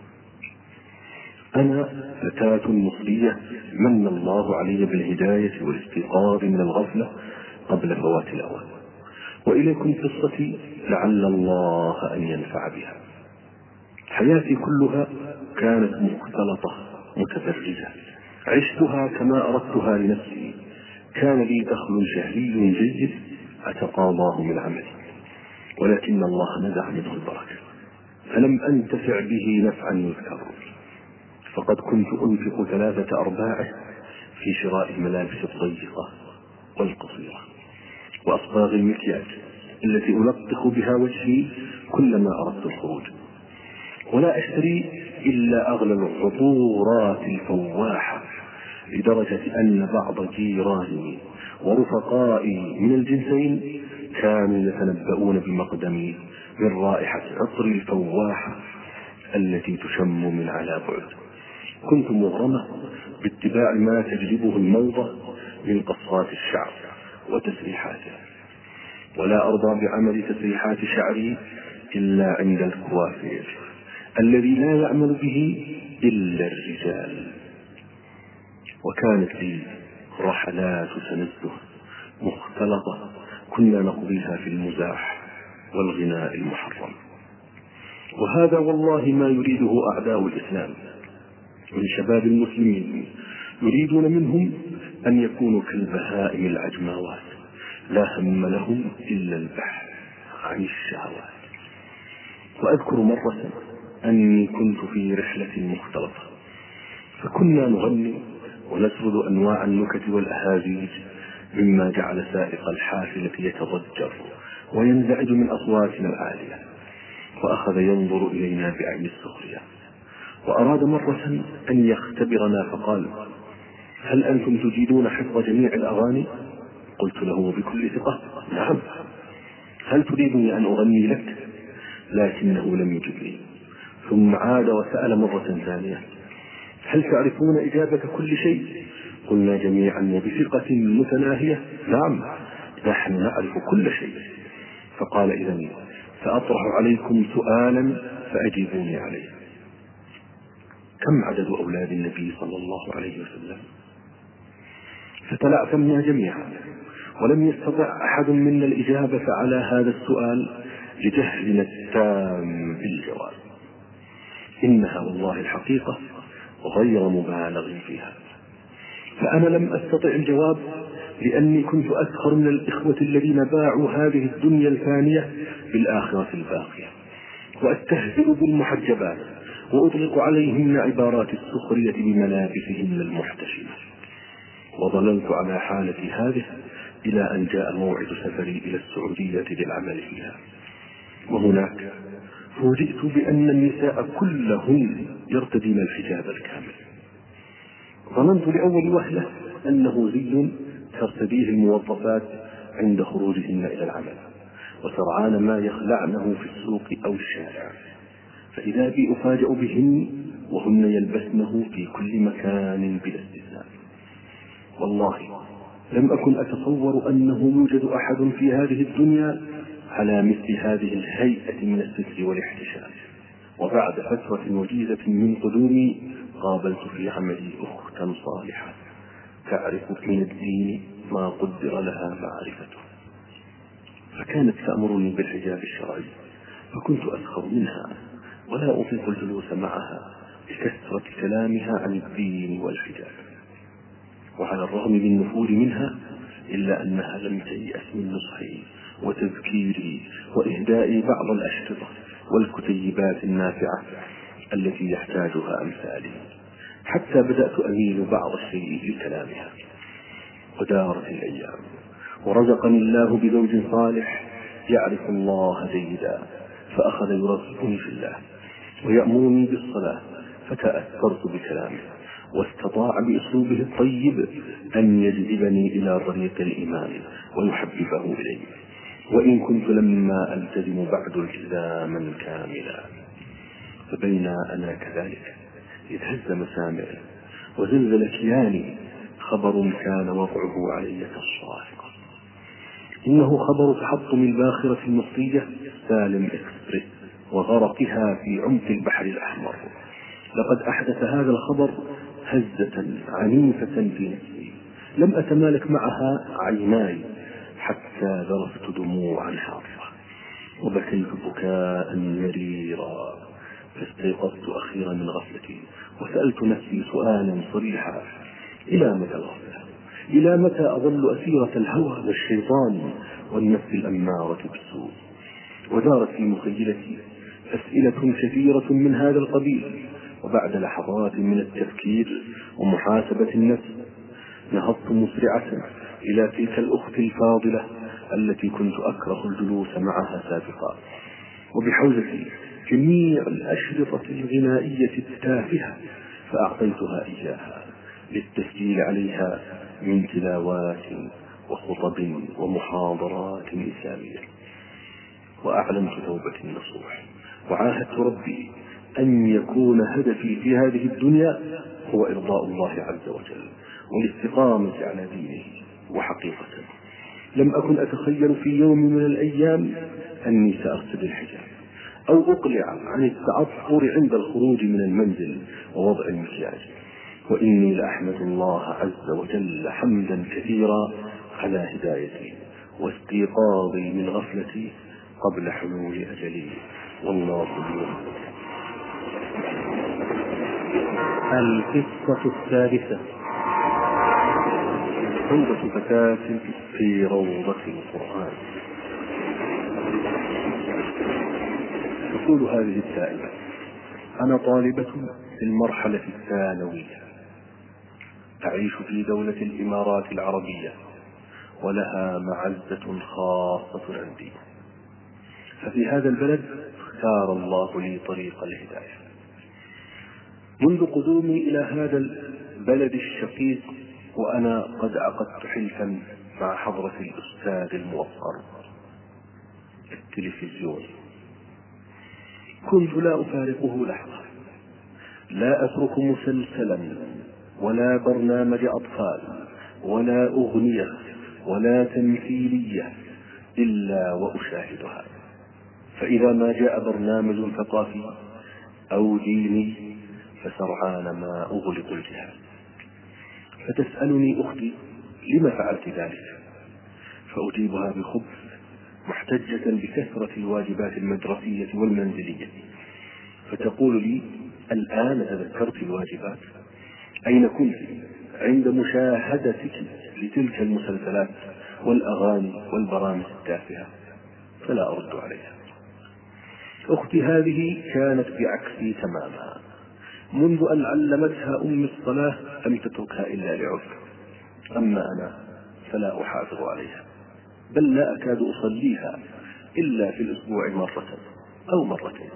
أنا فتاة مصرية من الله علي بالهداية والاستيقاظ من الغفلة قبل فوات الأوان، وإليكم قصتي لعل الله أن ينفع بها. حياتي كلها كانت مختلطة متدرجة، عشتها كما أردتها لنفسي، كان لي دخل شهري جيد أتقاضاه من عملي، ولكن الله نزع منه البركة فلم أنتفع به نفعا يذكر. فقد كنت أنفق ثلاثة أرباعه في شراء الملابس الضيقة والقصيرة وأصباغ المكياج التي ألطخ بها وجهي كلما أردت الخروج، ولا أشتري إلا أغلى العطورات الفواحة، لدرجة أن بعض جيراني ورفقائي من الجنسين كانوا يتنبؤون بمقدمي من رائحة عطر الفواحة التي تشم من على بعد. كنت مغرمة باتباع ما تجلبه الموضة من قصات الشعر وتسريحاتها، ولا أرضى بعمل تسريحات شعري إلا عند الكوافير الذي لا يعمل به إلا الرجال. وكانت لي رحلات تنزه مختلطة كنا نقضيها في المزاح والغناء المحرم، وهذا والله ما يريده أعداء الإسلام من شباب المسلمين، يريدون منهم أن يكونوا كالبهائم العجماوات لا هم لهم إلا البحث عن الشهوات. وأذكر مرة أني كنت في رحلة مختلطة، فكنا نغني ونسرد أنواع النكت والأهازيج، مما جعل سائق الحافلة يتضجر وينزعج من أصواتنا العالية، وأخذ ينظر إلينا بعين السخرية، وأراد مرة أن يختبرنا فقال: هل أنتم تجيدون حفظ جميع الأغاني؟ قلت له بكل ثقة: نعم. هل تريدني أن أغني لك؟ لكنه لم يجبني، ثم عاد وسأل مرة ثانية: هل تعرفون إجابة كل شيء؟ قلنا جميعا وبثقة متناهية: نعم، نحن نعرف كل شيء. فقال: إذن سأطرح عليكم سؤالا فأجيبوني عليه. كم عدد أولاد النبي صلى الله عليه وسلم؟ فتلعثمنا جميعا، ولم يستطع أحد منا الإجابة على هذا السؤال لجهلنا التام بالجواب. إنها والله الحقيقة غير مبالغ فيها. فأنا لم أستطع الجواب لأني كنت أسخر من الإخوة الذين باعوا هذه الدنيا الفانية بالآخرة الباقية، وأستهزئ بالمحجبات وأطلق عليهن عبارات السخرية بملابسهن المحتشمة. وظللت على حالتي هذه إلى أن جاء موعد سفري إلى السعودية للعمل فيها، وهناك فوجئت بأن النساء كلهن يرتدين الحجاب الكامل. ظننت لأول وهلة أنه زي ترتديه الموظفات عند خروجهن إلى العمل وسرعان ما يخلعنه في السوق أو الشارع، فإذا بي أفاجأ بهن وهن يلبسنه في كل مكان بلا استثناء. والله لم أكن أتصور أنه يوجد أحد في هذه الدنيا على مثل هذه الهيئة من الستر والاحتشام. وبعد فترة وجيزة من قدومي قابلت في عملي أختا صالحة تعرف من الدين ما قدر لها معرفته، فكانت تأمرني بالحجاب الشرعي، فكنت أسخر منها ولا أطيق الجلوس معها لكثرة كلامها عن الدين والحجاب. وعلى الرغم من نفوري منها إلا أنها لم تيأس من نصحي وتذكيري وإهدائي بعض الأشرطة والكتيبات النافعة التي يحتاجها أمثالي، حتى بدأت أميل بعض الشيء لكلامها. ودارت الأيام ورزقني الله بزوج صالح يعرف الله جيدا، فأخذ يرغبني في الله ويأمرني بالصلاة، فتأثرت بكلامه واستطاع بأسلوبه الطيب أن يجذبني إلى طريق الإيمان ويحببه إليه. وإن كنت لما ألتزم بعد التزاما كاملا. فبين أنا كذلك إذ هز مسامعي وزلزل كياني خبر كان وضعه علي كالصاعقة. إنه خبر تحطم الباخرة المصرية سالم إكسبريس وغرقها في عمق البحر الأحمر. لقد أحدث هذا الخبر هزة عنيفة في نفسي لم أتمالك معها عيناي حتى ذرفت دموعا حارة وبكيت بكاء مريرا. فاستيقظت أخيرا من غفلتي وسألت نفسي سؤالا صريحا: إلى متى الغفلة؟ إلى متى أظل أسيرة الهوى والشيطان والنفس الأمارة بالسوء؟ ودارت في مخيلتي أسئلة كثيرة من هذا القبيل. وبعد لحظات من التفكير ومحاسبة النفس نهضت مسرعة إلى تلك الأخت الفاضلة التي كنت أكره الجلوس معها سابقا، وبحوزتي جميع الأشرطة الغنائية التافهة فأعطيتها إياها للتسجيل عليها من تلاوات وخطب ومحاضرات إسلامية. وأعلنت توبتي النصوح وعاهدت ربي أن يكون هدفي في هذه الدنيا هو إرضاء الله عز وجل والاستقامة على دينه. وحقيقة لم أكن أتخيل في يوم من الأيام أني سأرتدي الحجاب أو أقلع عن التعطر عند الخروج من المنزل ووضع المكياج. وإني لأحمد الله عز وجل حمدا كثيرا على هدايتي واستيقاظي من غفلتي قبل حلول أجلي. والله يوفقك. القصة الثالثة: توبة فتاة في روضة القرآن. تقول هذه السائلة: أنا طالبة في المرحلة الثانوية، أعيش في دولة الإمارات العربية ولها معزة خاصة عندي، ففي هذا البلد اختار الله لي طريق الهداية. منذ قدومي إلى هذا البلد الشقيق وأنا قد عقدت حلفا مع حضرة الأستاذ الموقر التلفزيون، كنت لا أفارقه لحظة، لا أترك مسلسلا ولا برنامج أطفال ولا أغنية ولا تمثيلية إلا وأشاهدها. فإذا ما جاء برنامج ثقافي أو ديني فسرعان ما أغلق الجهاز. فتسألني أختي: لما فعلت ذلك؟ فأجيبها بخبث محتجة بكثرة الواجبات المدرسية والمنزلية. فتقول لي: الآن تذكرت الواجبات؟ أين كنت عند مشاهدتك لتلك المسلسلات والأغاني والبرامج التافهة؟ فلا أرد عليها. أختي هذه كانت بعكسي تماما، منذ أن علمتها أم الصلاة لم تتركها إلا لعذر، أما أنا فلا أحافظ عليها، بل لا أكاد أصليها إلا في الأسبوع مرة أو مرتين.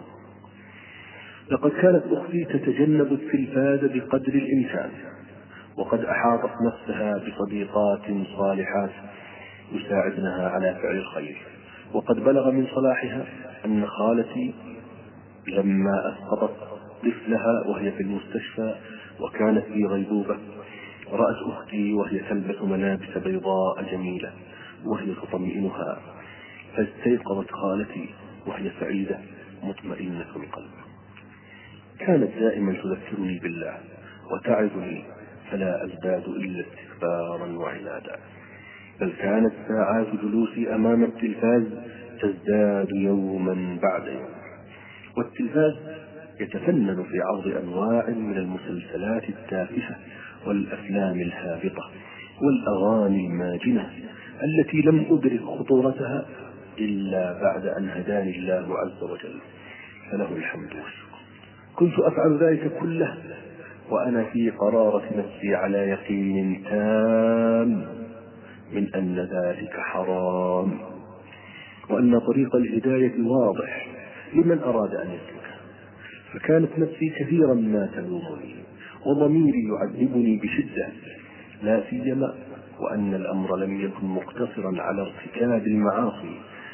لقد كانت أختي تتجنب التلفاز بقدر الإمكان، وقد أحاطت نفسها بصديقات صالحات يساعدنها على فعل الخير. وقد بلغ من صلاحها أن خالتي لما أسقطت طفلها وهي في المستشفى وكانت في غيبوبة رأت أختي وهي تلبس ملابس بيضاء جميلة وهي تطمئنها، فاستيقظت خالتي وهي سعيدة مطمئنة القلب. كانت دائما تذكرني بالله وتعظني، فلا أزداد إلا استكبارا وعنادا، بل كانت ساعات جلوسي أمام التلفاز تزداد يوما بعد يوم. والتلفاز يتفنن في عرض أنواع من المسلسلات التافهة والأفلام الهابطة والأغاني الماجنة التي لم أدرك خطورتها إلا بعد أن هداني الله عز وجل، فله الحمد والشكر. كنت أفعل ذلك كله وأنا في قرارة نفسي على يقين تام من أن ذلك حرام، وأن طريق الهداية واضح لمن أراد أن يسلكه. فكانت نفسي كثيرا ما تلومني وضميري يعذبني بشدة، لا سيما وأن الأمر لم يكن مقتصرا على ارتكاب المعاصي،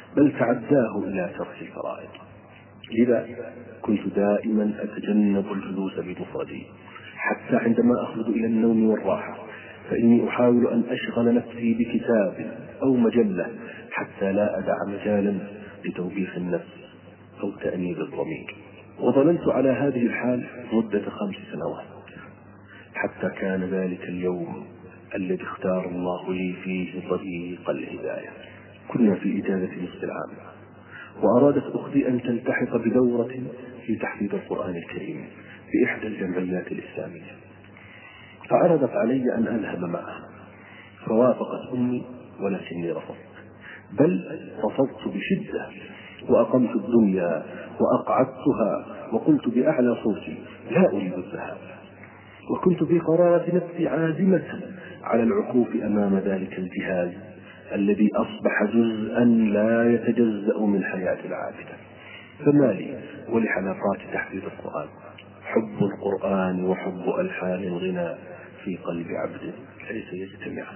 بل تعداه إلى ترك الفرائض. لذا كنت دائما أتجنب الجلوس بمفردي، حتى عندما أخرج إلى النوم والراحة فإني أحاول أن أشغل نفسي بكتاب أو مجلة حتى لا أدع مجالا لتوبيخ النفس أو تأنيب الضمير. وظللت على هذه الحال مدة خمس سنوات، حتى كان ذلك اليوم الذي اختار الله لي فيه طريق الهداية. كنا في إجازة نصف العام، وأرادت أختي أن تلتحق بدورة في تحفيظ القرآن الكريم في إحدى الجمعيات الإسلامية، فعرضت علي أن أذهب معها، فوافقت أمي ولكني رفضت، بل رفضت بشدة، وأقمت الدنيا وأقعدتها وقلت بأعلى صوتي لا أريد الذهاب. وكنت في قرارة نفسي عازمة على العكوف أمام ذلك الجهاز الذي أصبح جزءا لا يتجزأ من حياة العابدة. فما لي ولحلقات تحفيظ القرآن؟ حب القرآن وحب ألحان الغناء في قلب عبد ليس يجتمعان.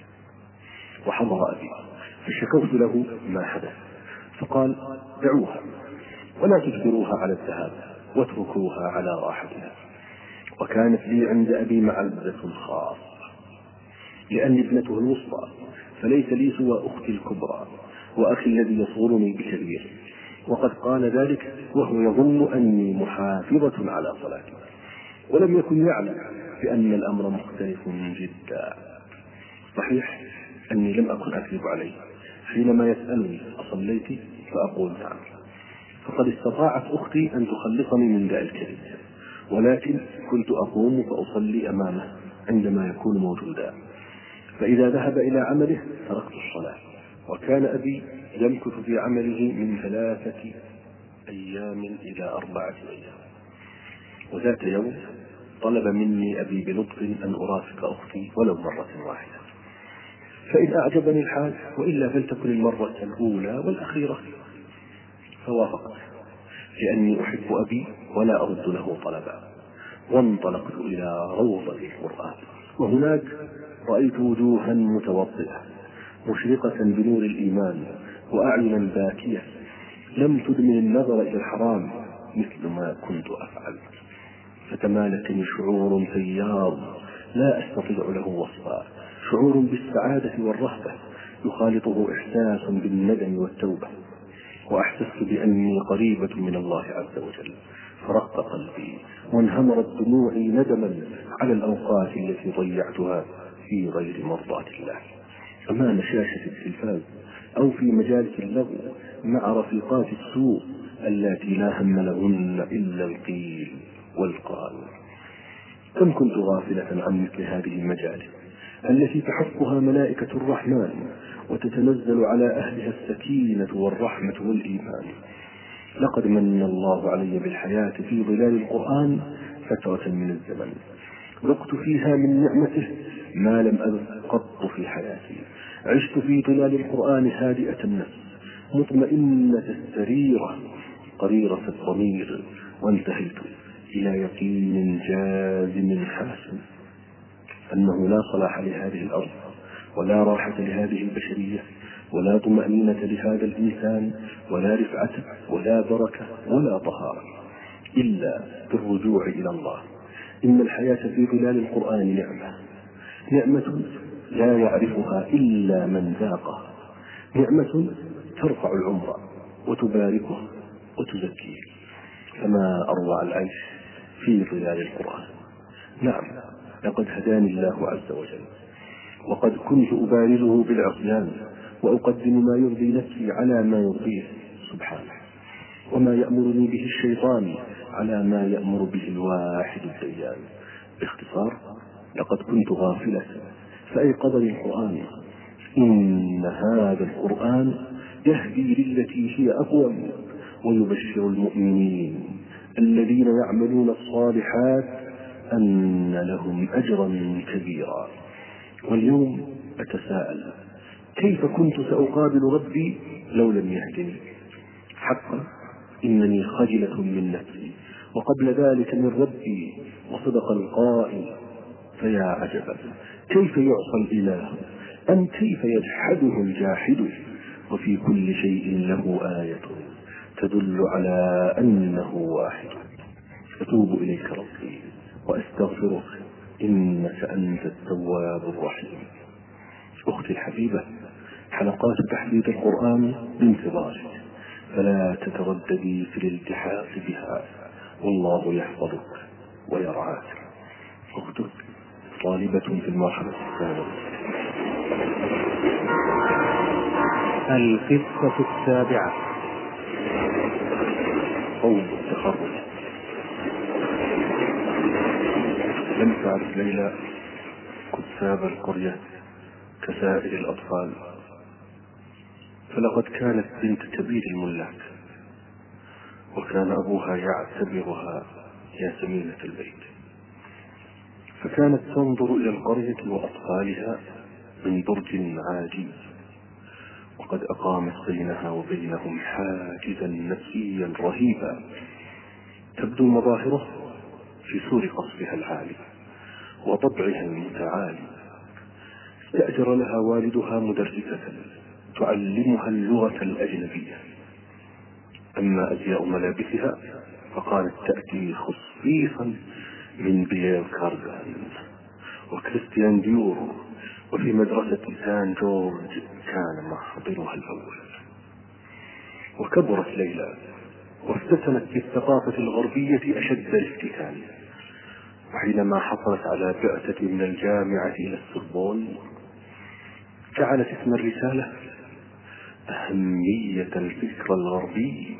وحضر أبي فشكوت له ما حدث، فقال دعوها ولا تجبروها على الذهاب واتركوها على راحتها. وكانت لي عند أبي معزة خاصة، لأني ابنته الوسطى، فليس لي سوى أختي الكبرى وأخي الذي يصغرني بكبير، وقد قال ذلك وهو يظن أني محافظة على صلاتي، ولم يكن يعلم بأن الأمر مختلف جدا. صحيح أني لم أكن أكذب عليه حينما يسألني أصليت فأقول نعم، فقد استطاعت أختي أن تخلصني من داء الكذب، ولكن كنت أقوم فأصلي أمامه عندما يكون موجودا، فإذا ذهب إلى عمله تركت الصلاة. وكان أبي يمكث في عمله من ثلاثة أيام إلى أربعة أيام. وذات يوم طلب مني أبي بلطف أن أرافق أختي ولو مرة واحدة، فإن أعجبني الحال وإلا فلتكن المرة الأولى والأخيرة. فوافقت لأني أحب أبي ولا أرد له طلبا، وانطلقت إلى روضة القرآن، وهناك رأيت وجوها متوضئة مشرقة بنور الإيمان وأعينا باكية لم تدمن النظر إلى الحرام مثل ما كنت أفعل. فتمالكني شعور فياض لا أستطيع له وصفا، شعور بالسعادة والرهبة يخالطه إحساس بالندم والتوبة، وأحسست بأني قريبة من الله عز وجل، فرق قلبي وانهمرت دموعي ندما على الأوقات التي ضيعتها في غير مرضاة الله، أمام شاشة التلفاز أو في مجالس اللغو مع رفيقات السوء التي لا هم لهن إلا القيل والقال. كم كنت غافلة عن مثل هذه المجالس التي تحفها ملائكة الرحمن وتتنزل على أهلها السكينة والرحمة والإيمان. لقد من الله علي بالحياة في ظلال القرآن فترة من الزمن ذقت فيها من نعمته ما لم أذق قط في حياتي. عشت في ظلال القرآن هادئة النفس مطمئنة السريرة قريرة الضمير، وانتهيت إلى يقين جازم حاسم أنه لا صلاح لهذه الأرض ولا راحة لهذه البشرية ولا طمأنينة لهذا الإنسان ولا رفعة ولا بركة ولا طهارة إلا بالرجوع إلى الله. إن الحياة في ظلال القرآن نعمة، نعمة لا يعرفها إلا من ذاقها، نعمة ترفع العمر وتباركه وتزكيه. فما أروع العيش في ظلال القرآن. نعم، لقد هداني الله عز وجل، وقد كنت أبارزه بالعصيان وأقدم ما يرضي نفسي على ما يرضيه سبحانه، وما يأمرني به الشيطان على ما يأمر به الواحد الديان. باختصار، لقد كنت غافلة فأيقظني القرآن. إن هذا القرآن يهدي للتي هي أقوم ويبشر المؤمنين الذين يعملون الصالحات أن لهم أجرا كبيرا. واليوم أتساءل كيف كنت سأقابل ربي لو لم يهدني؟ حقا إنني خجلة من نفسي وقبل ذلك من ربي، وصدق القائل فيا عجبا كيف يعصى الإله أم كيف يجحده الجاحد. وفي كل شيء له آية تدل على أنه واحد. أتوب إليك ربي وأستغفرك إنك أنت التواب الرحيم. أختي الحبيبة، حلقات تحديد القرآن بانتظارك، فلا تترددي في الالتحاق بها، والله يحفظك ويرعاك. أختك طالبة في المرحلة الثانية. القصة السابعة. صوب التخرج. لم تعرف ليلى كتاب القرية كسائر الأطفال، فلقد كانت بنت كبير الملاك، وكان أبوها يعتبرها ياسمينة البيت، فكانت تنظر إلى القرية وأطفالها من برج عاجي، وقد أقامت بينها وبينهم حاجزا نفسيا رهيبا تبدو مظاهره في سور قصرها العالي وطبعها المتعالي. استأجر لها والدها مدرسة تعلمها اللغة الأجنبية، أما أزياء ملابسها فقالت تأتي خصيصا من بيير كاردان وكريستيان ديور، وفي مدرسة سان جورج كان محضرها الأول. وكبرت ليلى وافتتنت بالثقافة الغربية أشد الافتتان، وحينما حصلت على بعثة من الجامعة إلى السوربون جعلت اسم الرسالة أهمية الفكر الغربي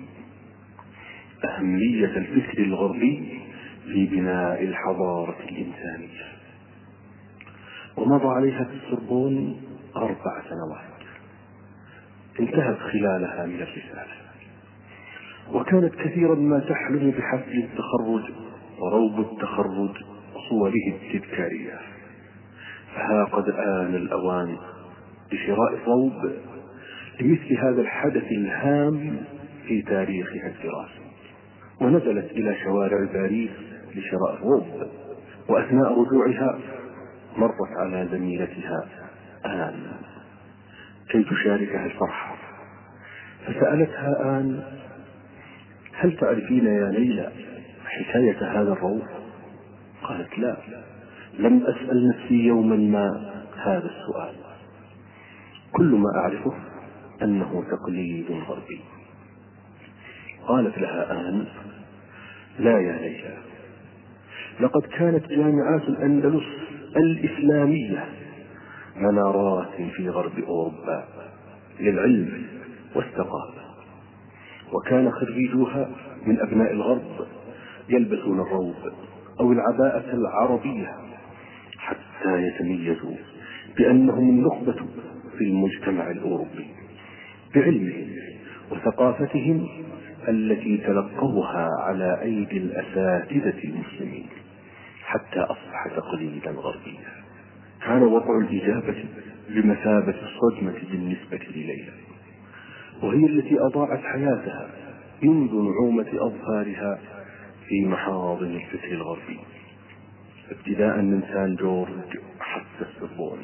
أهمية الفكر الغربي في بناء الحضارة الإنسانية. ومضى عليها في السوربون أربع سنوات انتهت خلالها من الرسالة، وكانت كثيرا ما تحلم بحفل التخرج وروض التخرج وصوره التذكارية. فها قد آن الأوان لشراء الروض لمثل هذا الحدث الهام في تاريخها الدراسي، ونزلت إلى شوارع باريس لشراء الروض. وأثناء رجوعها مرت على زميلتها آن كي تشاركها الفرحة، فسألتها آن: هل تعرفين يا ليلى حكاية هذا الروض؟ قالت: لا، لم أسأل نفسي يوما ما هذا السؤال، كل ما أعرفه أنه تقليد غربي. قالت لها آن: لا يا ليلى، لقد كانت جامعات الأندلس الإسلامية منارات في غرب أوروبا للعلم والثقافة، وكان خريجوها من أبناء الغرب يلبسون الروب أو العباءة العربية حتى يتميزوا بأنهم النخبة في المجتمع الأوروبي بعلمهم وثقافتهم التي تلقوها على أيدي الأساتذة المسلمين حتى أصبح تقليدا غربيا. كان وضع الإجابة بمثابة الصدمة بالنسبة لليلى، وهي التي أضاعت حياتها منذ نعومة أظفارها في محاضن الفكر الغربي، ابتداء من سان جورج حتى السوربون.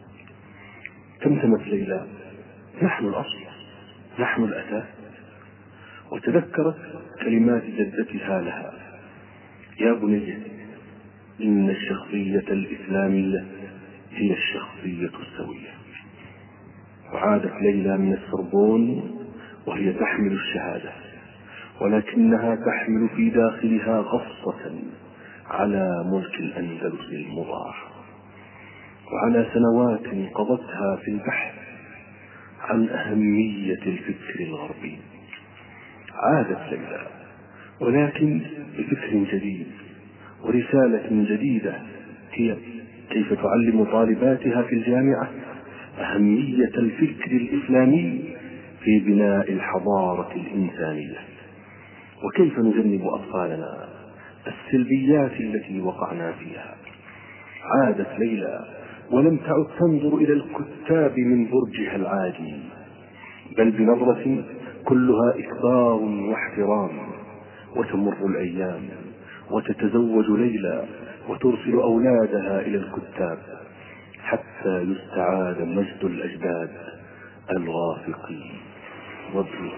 تمتمت ليلى: نحن الأصل، نحن الأساس. وتذكرت كلمات جدتها لها: يا بني، إن الشخصية الإسلامية هي الشخصية السوية. وعادت ليلى من السوربون وهي تحمل الشهادة، ولكنها تحمل في داخلها غصة على ملك الأندلس المضاع، وعلى سنوات قضتها في البحث عن أهمية الفكر الغربي. عادت ليلى ولكن بفكر جديد ورسالة جديدة، هي كيف تعلم طالباتها في الجامعة أهمية الفكر الإسلامي في بناء الحضارة الإنسانية، وكيف نجنب أطفالنا السلبيات التي وقعنا فيها. عادت ليلى ولم تعد تنظر إلى الكتاب من برجها العاجي، بل بنظرة كلها إكبار واحترام. وتمر الأيام وتتزوج ليلى وترسل أولادها إلى الكتاب حتى يستعاد مجد الأجداد الغافق والظلم.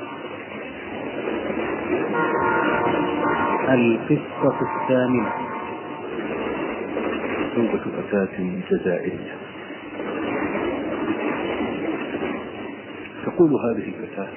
القصة الثامنة. توبة فتاة جزائرية. تقول هذه الفتاة: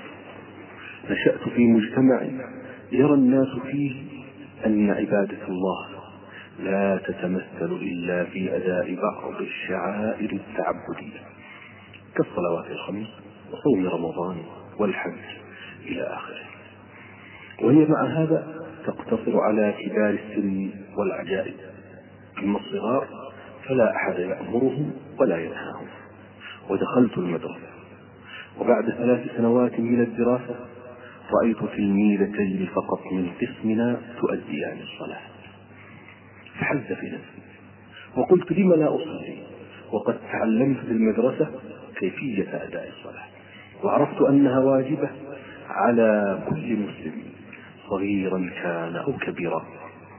نشأت في مجتمع يرى الناس فيه أن عبادة الله لا تتمثل إلا في أداء بعض الشعائر التعبدية كالصلوات الخمس وصوم رمضان والحج إلى آخره، وهي مع هذا تقتصر على كبار السن والعجائز، أما الصغار فلا أحد يأمرهم ولا ينهاهم. ودخلت المدرسة، وبعد ثلاث سنوات من الدراسة رأيت تلميذتين فقط من قسمنا تؤديان الصلاة، فحز في نفسي وقلت: لم لا أصلي وقد تعلمت في المدرسة كيفية أداء الصلاة، وعرفت أنها واجبة على كل مسلم صغيرا كان أو كبيرا.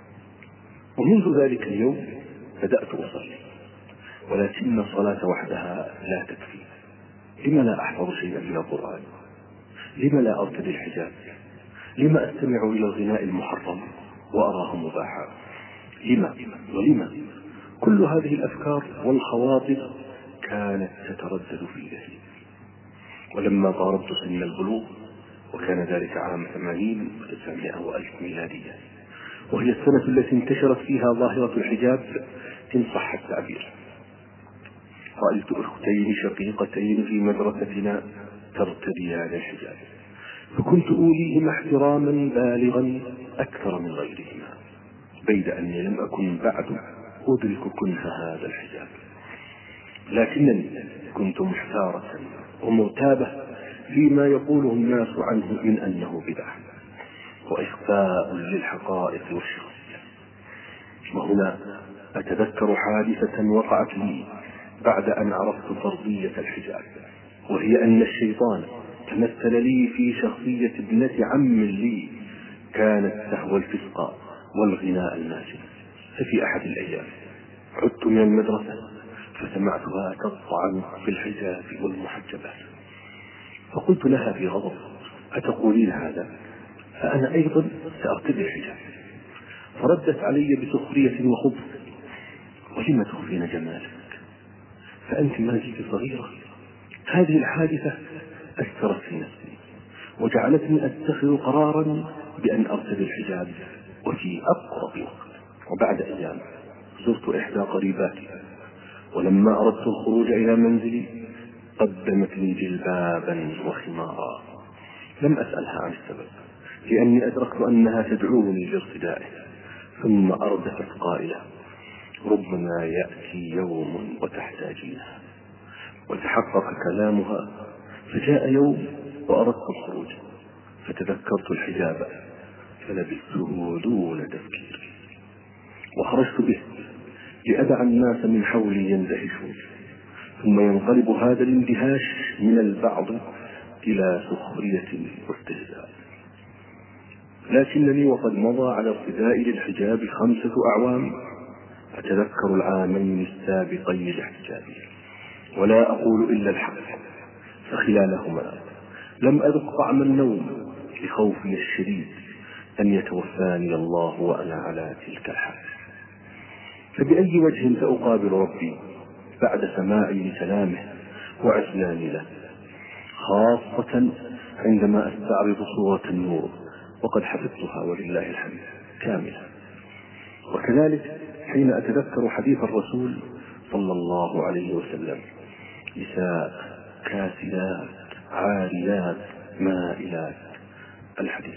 ومنذ ذلك اليوم بدأت أصلي، ولكن الصلاة وحدها لا تكفي. لم لا أحفظ شيئا من القرآن؟ لم لا أرتدي الحجاب؟ لم أستمع إلى الغناء المحرم وأراه مباحا؟ لما ولما؟ كل هذه الأفكار والخواطر كانت تتردد في ذهني. ولما قاربت سن البلوغ، وكان ذلك عام ثمانين وتسعمائة وألف ميلادية، وهي السنة التي انتشرت فيها ظاهرة الحجاب إن صح التعبير، رأيت أختين شقيقتين في مدرستنا ترتديان الحجاب، فكنت أوليهما احتراما بالغا أكثر من غيرهما، بيد أني لم أكن بعد أدرك كنه هذا الحجاب. لكنني كنت محتارة ومرتابة فيما يقوله الناس عنه من أنه بدعة وإخفاء للحقائق والشخصية. وهنا أتذكر حادثة وقعت لي بعد أن عرفت فرضية الحجاب، وهي أن الشيطان تمثل لي في شخصية ابنة عم لي كانت تهوى الفسق والغناء الناشئ. ففي أحد الأيام عدت من المدرسة فسمعتها تطعن في الحجاب والمحجبات، فقلت لها في غضب: أتقولين هذا؟ فأنا أيضا سأرتدي الحجاب. فردت علي بسخرية وخبث: ولم تخفين جمالك؟ فأنت ما زلت صغيرة. هذه الحادثة أثرت في نفسي وجعلتني أتخذ قرارا بأن أرتدي الحجاب وفي أقرب وقت. وبعد أيام زرت إحدى قريباتي، ولما أردت الخروج إلى منزلي قدمت لي جلبابا وخمارا. لم أسألها عن السبب، لأني أدركت أنها تدعوني لارتدائه، ثم أردفت قائلة: ربما يأتي يوم وتحتاجينها. وتحقق كلامها، فجاء يوم وأردت الخروج، فتذكرت الحجاب فلبسته دون تفكير وخرجت به لأدع الناس من حولي يندهشون، ثم ينقلب هذا الاندهاش من البعض إلى سخرية واستهزاء. لكنني وقد مضى على ارتدائي للحجاب خمسة أعوام أتذكر العامين السابقين لاحتجابي، ولا أقول إلا الحق، فخلالهما لم أذق طعم النوم لخوفي الشديد أن يتوفاني الله وأنا على تلك الحال. فبأي وجه سأقابل ربي بعد سماعي لكلامه وعصياني له، خاصة عندما أستعرض صورة النور وقد حفظتها ولله الحمد كاملة. وكذلك حين أتذكر حديث الرسول صلى الله عليه وسلم: نساء كاسيات عاريات مائلات، الحديث.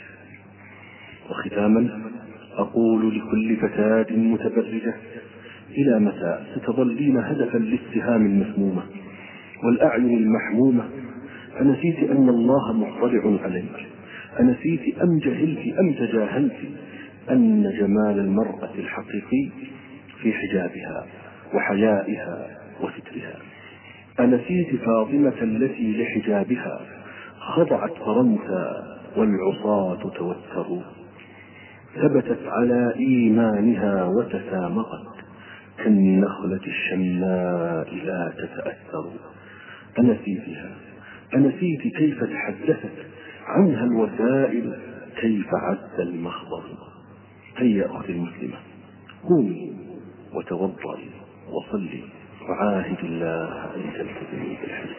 وختاما أقول لكل فتاة متبرجة: إلى متى ستظلين هدفا للسهام المسمومة والأعين المحمومة؟ أنسيت أن الله مطلع عليك؟ أنسيت أم جهلت أم تجاهلت أن جمال المرأة الحقيقي في حجابها وحيائها وسترها؟ أنسيت فاطمة التي لحجابها خضعت فرنسا والعصاة توتروا، ثبتت على إيمانها وتسامقت كالنخلة الشماء لا تتأثر، أنسيتها؟ أنسيت كيف تحدثت عنها الوسائل؟ كيف عد المخبر؟ هيا أختي المسلمة، قومي وتوضئي وصلي وعاهد الله أن تلتزمي بالحديث.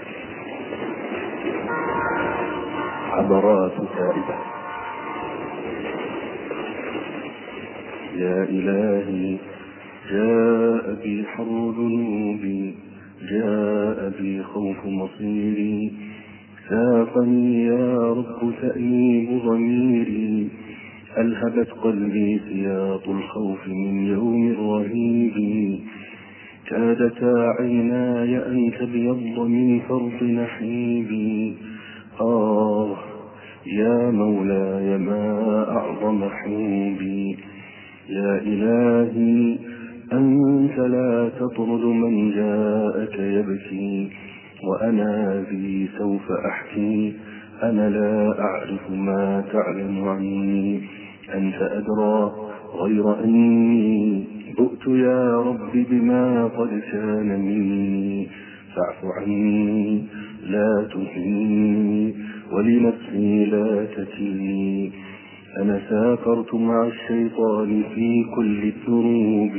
عبرات تائبة. يا إلهي جاء بي حر ذنوبي، جاء بي خوف مصيري، ساقني يا رب تأنيب ضميري، ألهبت قلبي سياط الخوف من يوم رهيب، كادتا عيناي أن تبيض من فرط نحيبي. آه يا مولاي ما أعظم حوبي. يا إلهي أنت لا تطرد من جاءك يبكي، وأنا ذي سوف أحكي، أنا لا أعرف ما تعلم عني، أنت أدرى غير أني بؤت يا رب بما قد كان مني، فاعف عني لا تهني ولنفسي لا تكلني. أنا سافرت مع الشيطان في كل الدروب،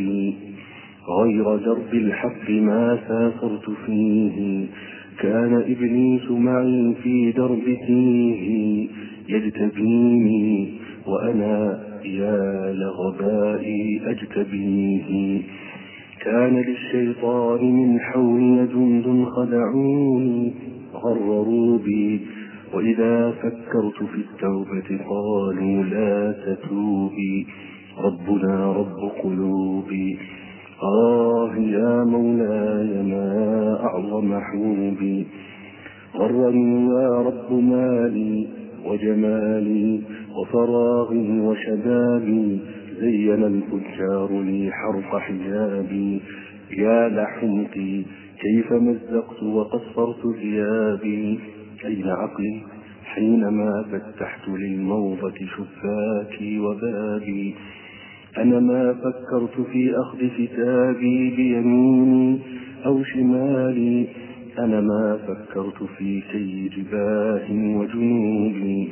غير درب الحق ما سافرت فيه، كان إبليس معي في درب فيه يجتبيني، وأنا يا لغبائي أجتبيه. كان للشيطان من حولي جند خدعوني غرروا بي، وإذا فكرت في التوبة قالوا لا تتوبي، ربنا رب قلوبي. آه يا مولاي ما أعظم حوبي. غرني يا رب مالي وجمالي وفراغي وشبابي، زين الفجار لي حرق حجابي. يا لحمقي كيف مزقت وقصرت ثيابي، أين عقلي حينما فتحت للموضة شفاكي وبابي. أنا ما فكرت في أخذ كتابي بيميني أو شمالي، أنا ما فكرت في كي جباه وجنوبي.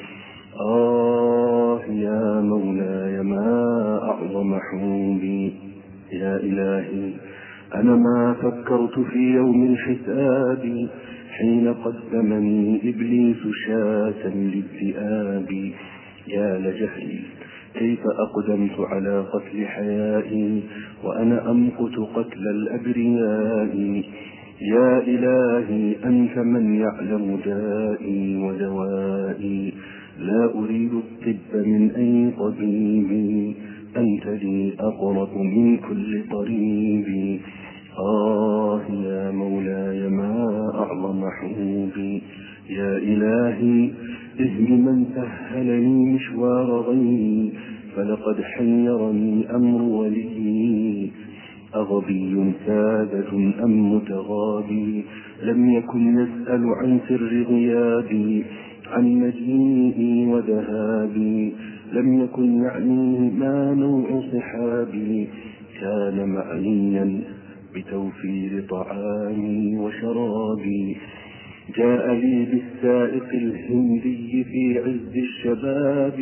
آه يا مولاي ما أعظم حوبي. يا إلهي أنا ما فكرت في يوم الحساب، حين قدمني إبليس شاة للذئاب. يا لجهلي كيف أقدمت على قتل حيائي، وأنا أمقت قتل الأبرياء. يا إلهي أنت من يعلم دائي ودوائي، لا أريد الطب من أي طبيب، أنت لي أقرب من كل طريب. آه يا مولاي ما أعظم حوبي. يا إلهي اهد من سهلني مشوار غيري، فلقد حيرني أمر ولي. أغبي سادة أم متغابي، لم يكن يسأل عن سر غيابي، عن مجيئي وذهابي، لم يكن يعنيه ما نوع صحابي. كان معنيا بتوفير طعامي وشرابي. جاء لي بالسائق الهندي في عز الشباب،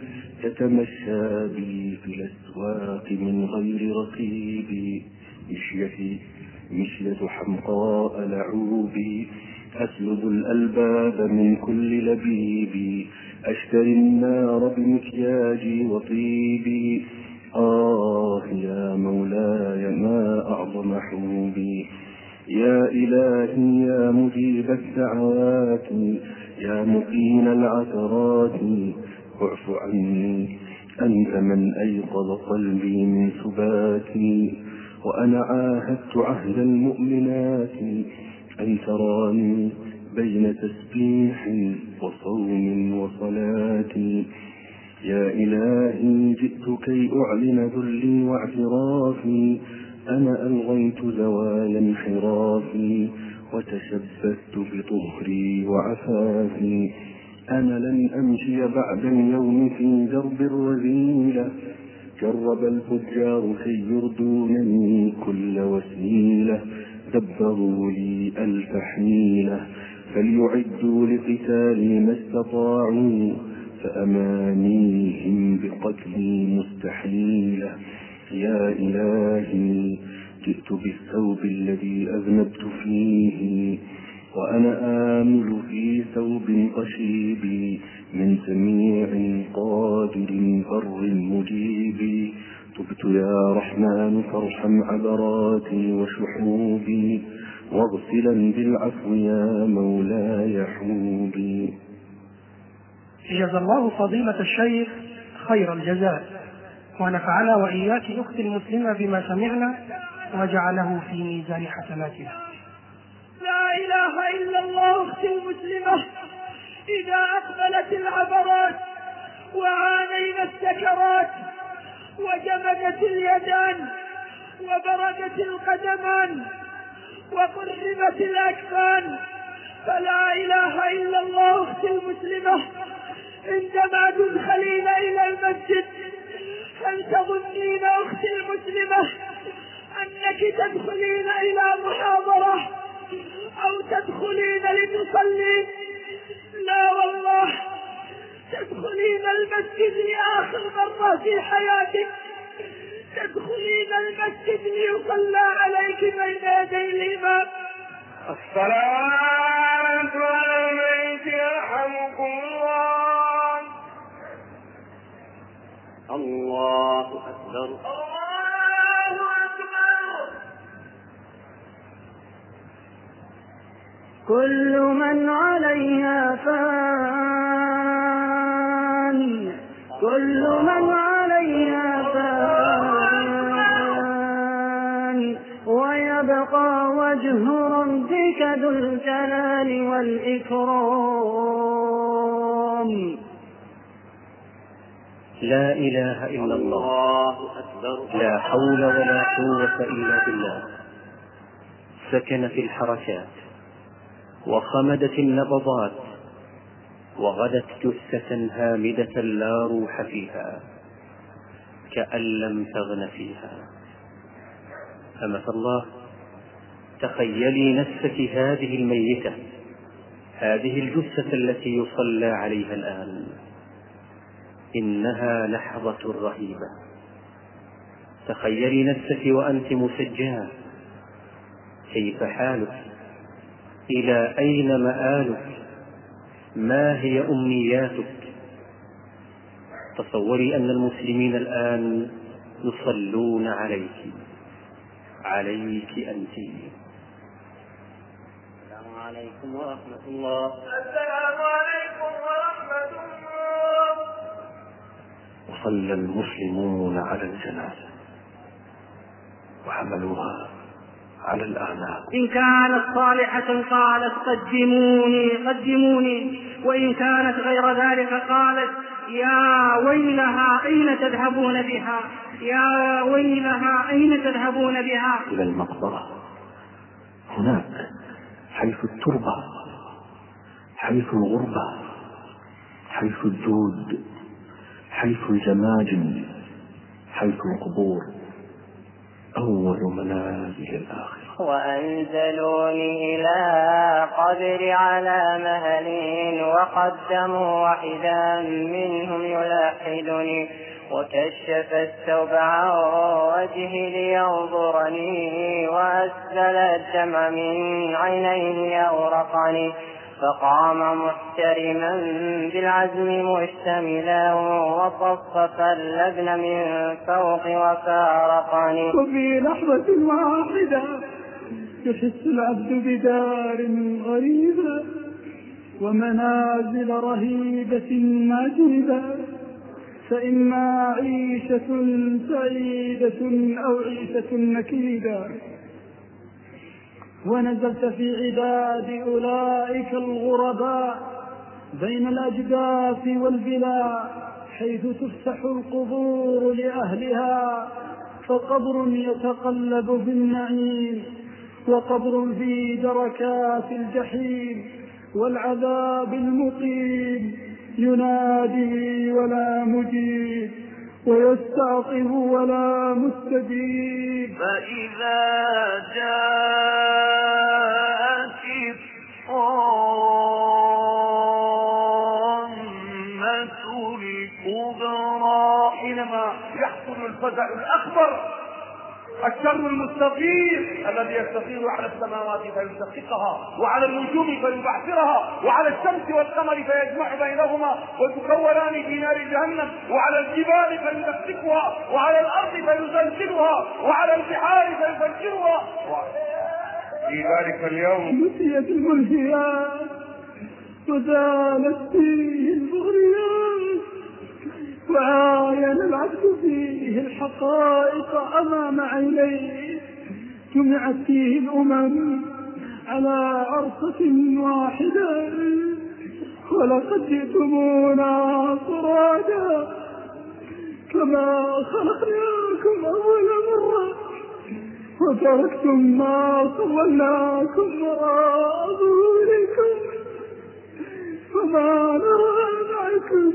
يتمشى بي في الأسواق من غير رقيب. مشيتي مشية حمقاء لعوبي، أسلب الألباب من كل لبيب، أشتري النار بمكياجي وطيبي. آه يا مولاي ما أعظم حوبي. يا إلهي يا مجيب الدعوات، يا مقيم العثرات، اعف عني، أنت من أيقظ قلبي من سباتي، وأنا عاهدت عهد المؤمنات أن تراني بين تسبيح وصوم وصلاة. يا إلهي جئت كي أعلن ذلي واعترافي، أنا ألغيت زوال انحرافي، وتشبثت بطهري وعفافي. أنا لن أمشي بعد اليوم في درب الرذيلة، جرب الفجار كي يردونني كل وسيلة، فدبروا لي ألف حيلة، فليعدوا لقتالي ما استطاعوا، فأمانيهم بقتلي مستحيلة. يا إلهي جئت بالثوب الذي أذنبت فيه، وأنا آمل في ثوب قشيب من سميع قادر بر مجيب. تبت يا رحمن فارحم عبراتي وشحوبي، واغسلا بالعفو يا مولاي حوبي. جزا الله فضيلة الشيخ خير الجزاء، ونفعنا وإياك أختي المسلمة بما سمعنا وجعله في ميزان حسناتنا. لا إله إلا الله. أختي المسلمة، إذا أقبلت العبرات وعانينا السكرات وجمدت اليدان وبردت القدمان وقربت الأكفان، فلا إله إلا الله. أختي المسلمة، عندما تدخلين إلى المسجد فلتظنين أختي المسلمة أنك تدخلين إلى محاضرة أو تدخلين لتصلين، لا والله، تدخلين المسجد لآخر مرة في حياتك، تدخلين المسجد ليصلى عليك بين يدي الإمام. الصلاة على الميت يرحمكم الله. الله أكبر. الله أكبر. كل من عليها فان، كل من عليها فان، ويبقى وجه ربك ذو الجلال والإكرام. لا إله إلا الله، لا حول ولا قوة إلا بالله. سكنت الحركات وخمدت النبضات، وغدت جثة هامدة لا روح فيها كأن لم تغن فيها. أمة الله، تخيلي نفسك هذه الميتة، هذه الجثة التي يصلى عليها الآن، إنها لحظة رهيبة. تخيلي نفسك وأنت مسجاة، كيف حالك؟ إلى أين مآلك؟ ما هي أمنياتك؟ تصوري أن المسلمين الآن يصلون عليك، عليك أنت. السلام عليكم ورحمة الله. السلام عليكم ورحمة الله. وصلى المسلمون على الجنازة وحملوها على الأعناق. إن كانت صالحة قالت قدموني قدموني، وإن كانت غير ذلك قالت يا ويلها أين تذهبون بها، يا ويلها أين تذهبون بها. إلى المقبرة، هناك حيث التربة، حيث الغربة، حيث الدود، حيث الجماجم، حيث القبور، أول منازل الآخرة. وأنزلوني إلى قبر على مهل، وقدموا واحدا منهم يلاحدني، وكشف الثوب عن وجهي لينظرني، وأسدل الدمع من عينيه أورقني، فقام محترما بالعزم مشتملا، وصفف اللبن من فوق وفارقني. وفي لحظة واحدة يحس العبد بدار غريبة ومنازل رهيبة مجيدة، فإما عيشة سعيدة أو عيشة نكيدة. ونزلت في عداد أولئك الغرباء بين الأجداث والبلاء، حيث تفتح القبور لأهلها، فقبر يتقلب بالنعيم، وقبر في دركات الجحيم والعذاب المقيم، ينادي ولا مجيب، ويستعطف ولا مستجيب. فإذا جاءت الطامة الكبرى حينما يحصل الفزع الأكبر، الشر المستطير الذي يستطير على السماوات فيشققها، وعلى النجوم فيبعثرها، وعلى الشمس والقمر فيجمع بينهما وتكونان في نار جهنم، وعلى الجبال فيمسكها، وعلى الأرض فيزلزلها، وعلى البحار فيفجرها. في ذلك اليوم نسيت الملهيات وزالت فيه البغيات، وعاين العبد فيه الحقائق أمام عينيه. جمعت فيه الأمم على عرصة واحدة، ولقد جئتمونا فرادا كما خلقناكم أول مرة، وتركتم ما خولناكم وراء ظهوركم، وما نرى معكم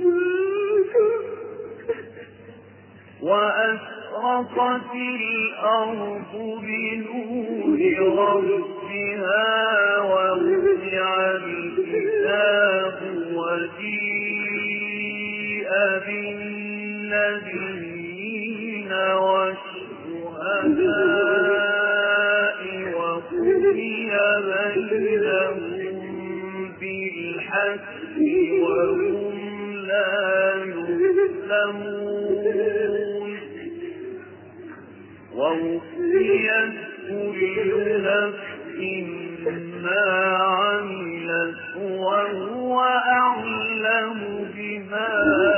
وأشرقت الأرض بنور ربها ووضع الكتاب وجيء بالنبيين والشهداء وقضي بينهم بالحق وهم لا يظلمون. ووفيت كل نفس ما عملت وهو أعلم بما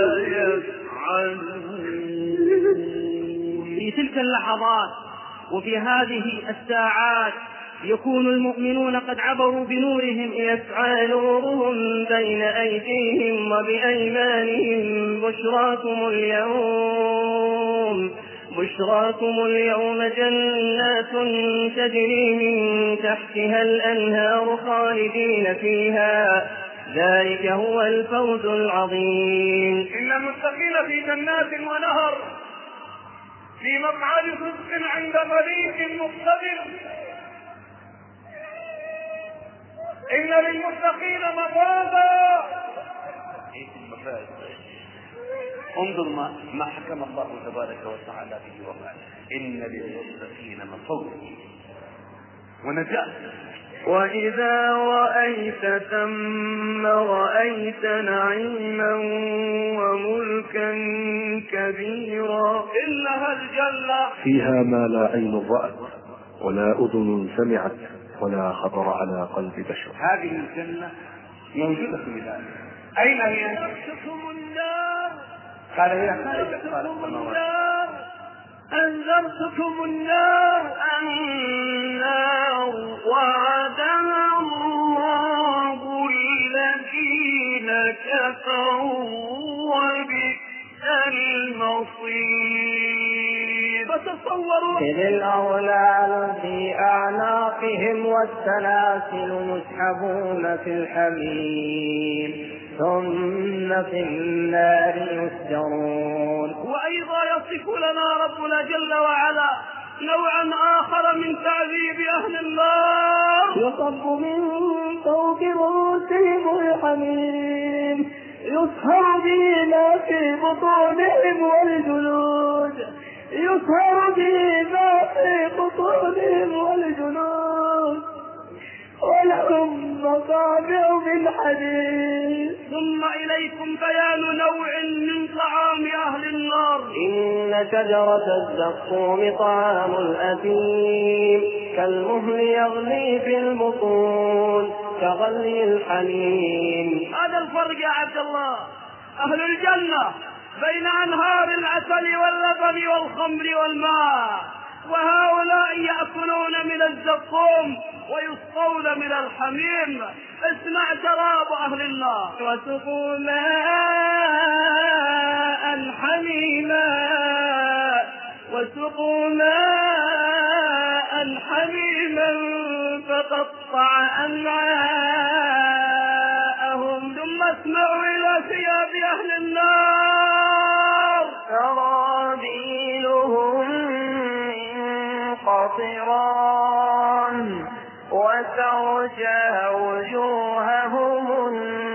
يفعلون. في تلك اللحظات وفي هذه الساعات يكون المؤمنون قد عبروا بنورهم، يسعى نورهم بين أيديهم وبأيمانهم. بشراكم اليوم بشراكم اليوم جنات تجري من تحتها الأنهار خالدين فيها، ذلك هو الفوز العظيم. إن المتقين في جنات ونهر في مقعد صدق عند مليك مقتدر. إن للمتقين مفازا. ايش المفاز؟ انظر ما, ما حكم الله تبارك وتعالى به وقال إن للمتقين مفازا ونجاة. وإذا رأيت ثم رأيت نعيما وملكا كبيرا. إنها الجنة فيها ما لا عين رأت ولا أذن سمعت ولا خطر على قلب بشر. هذه الجنة موجودة في ذلك. أين هي؟ أنذرتكم النار. قال هي خارجة النار. أنذرتكم النار. النار وعدها الله الذين كفروا وبئس المصير. فتصوروا إذ الأغلال في أعناقهم والسلاسل يسحبون في الحميم ثم في النار يسجرون. وأيضا يصف لنا ربنا جل وعلا نوعا آخر من تعذيب أهل النار. يصب من فوق رؤوسهم الحميم يصهر به ما في بطونهم والجلود يصهر به ما في بطونهم والجلود ولهم مقامع من حديد. ثم إليكم بيان نوع من طعام أهل النار. إن شجرة الزقوم طعام الأثيم كالمهل يغلي في البطون كغلي الحميم. هذا الفرق يا عبد الله. أهل الجنة بين أنهار العسل واللبن والخمر والماء، وهؤلاء يأكلون من الزقوم ويسقون من الحميم. اسمع شراب أهل النار. وسقوا ماء حميما وسقوا ماء حميما فقطع أمعاءهم. ثم اسمعوا إلى ثياب أهل النار. ترى خاسران وتغشى وجوههم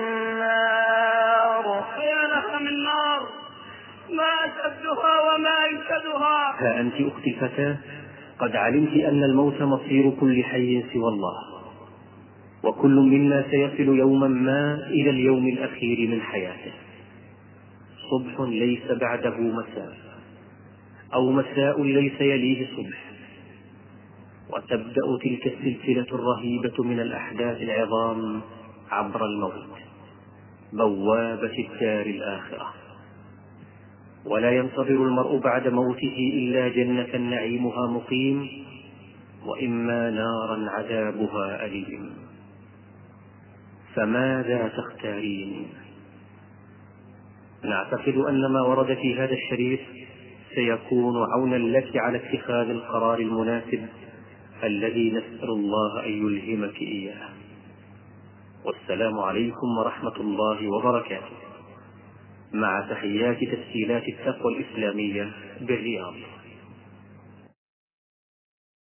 النار. يا لها من نار ما أشدها وما أنشدها. ها أنت أختي الفتاة قد علمت أن الموت مصير كل حي سوى الله، وكل منا سيصل يوما ما إلى اليوم الأخير من حياته، صبح ليس بعده مساء، أو مساء ليس يليه صبح، وتبدأ تلك السلسلة الرهيبة من الأحداث العظام عبر الموت، بوابة الدار الآخرة. ولا ينتظر المرء بعد موته إلا جنة نعيمها مقيم، وإما نارا عذابها أليم. فماذا تختارين؟ نعتقد أن ما ورد في هذا الشريط سيكون عونا لك على اتخاذ القرار المناسب الذي نسأل الله أن يلهمك إياه. والسلام عليكم ورحمة الله وبركاته، مع تحيات تسجيلات التقوى الإسلامية بالرياض.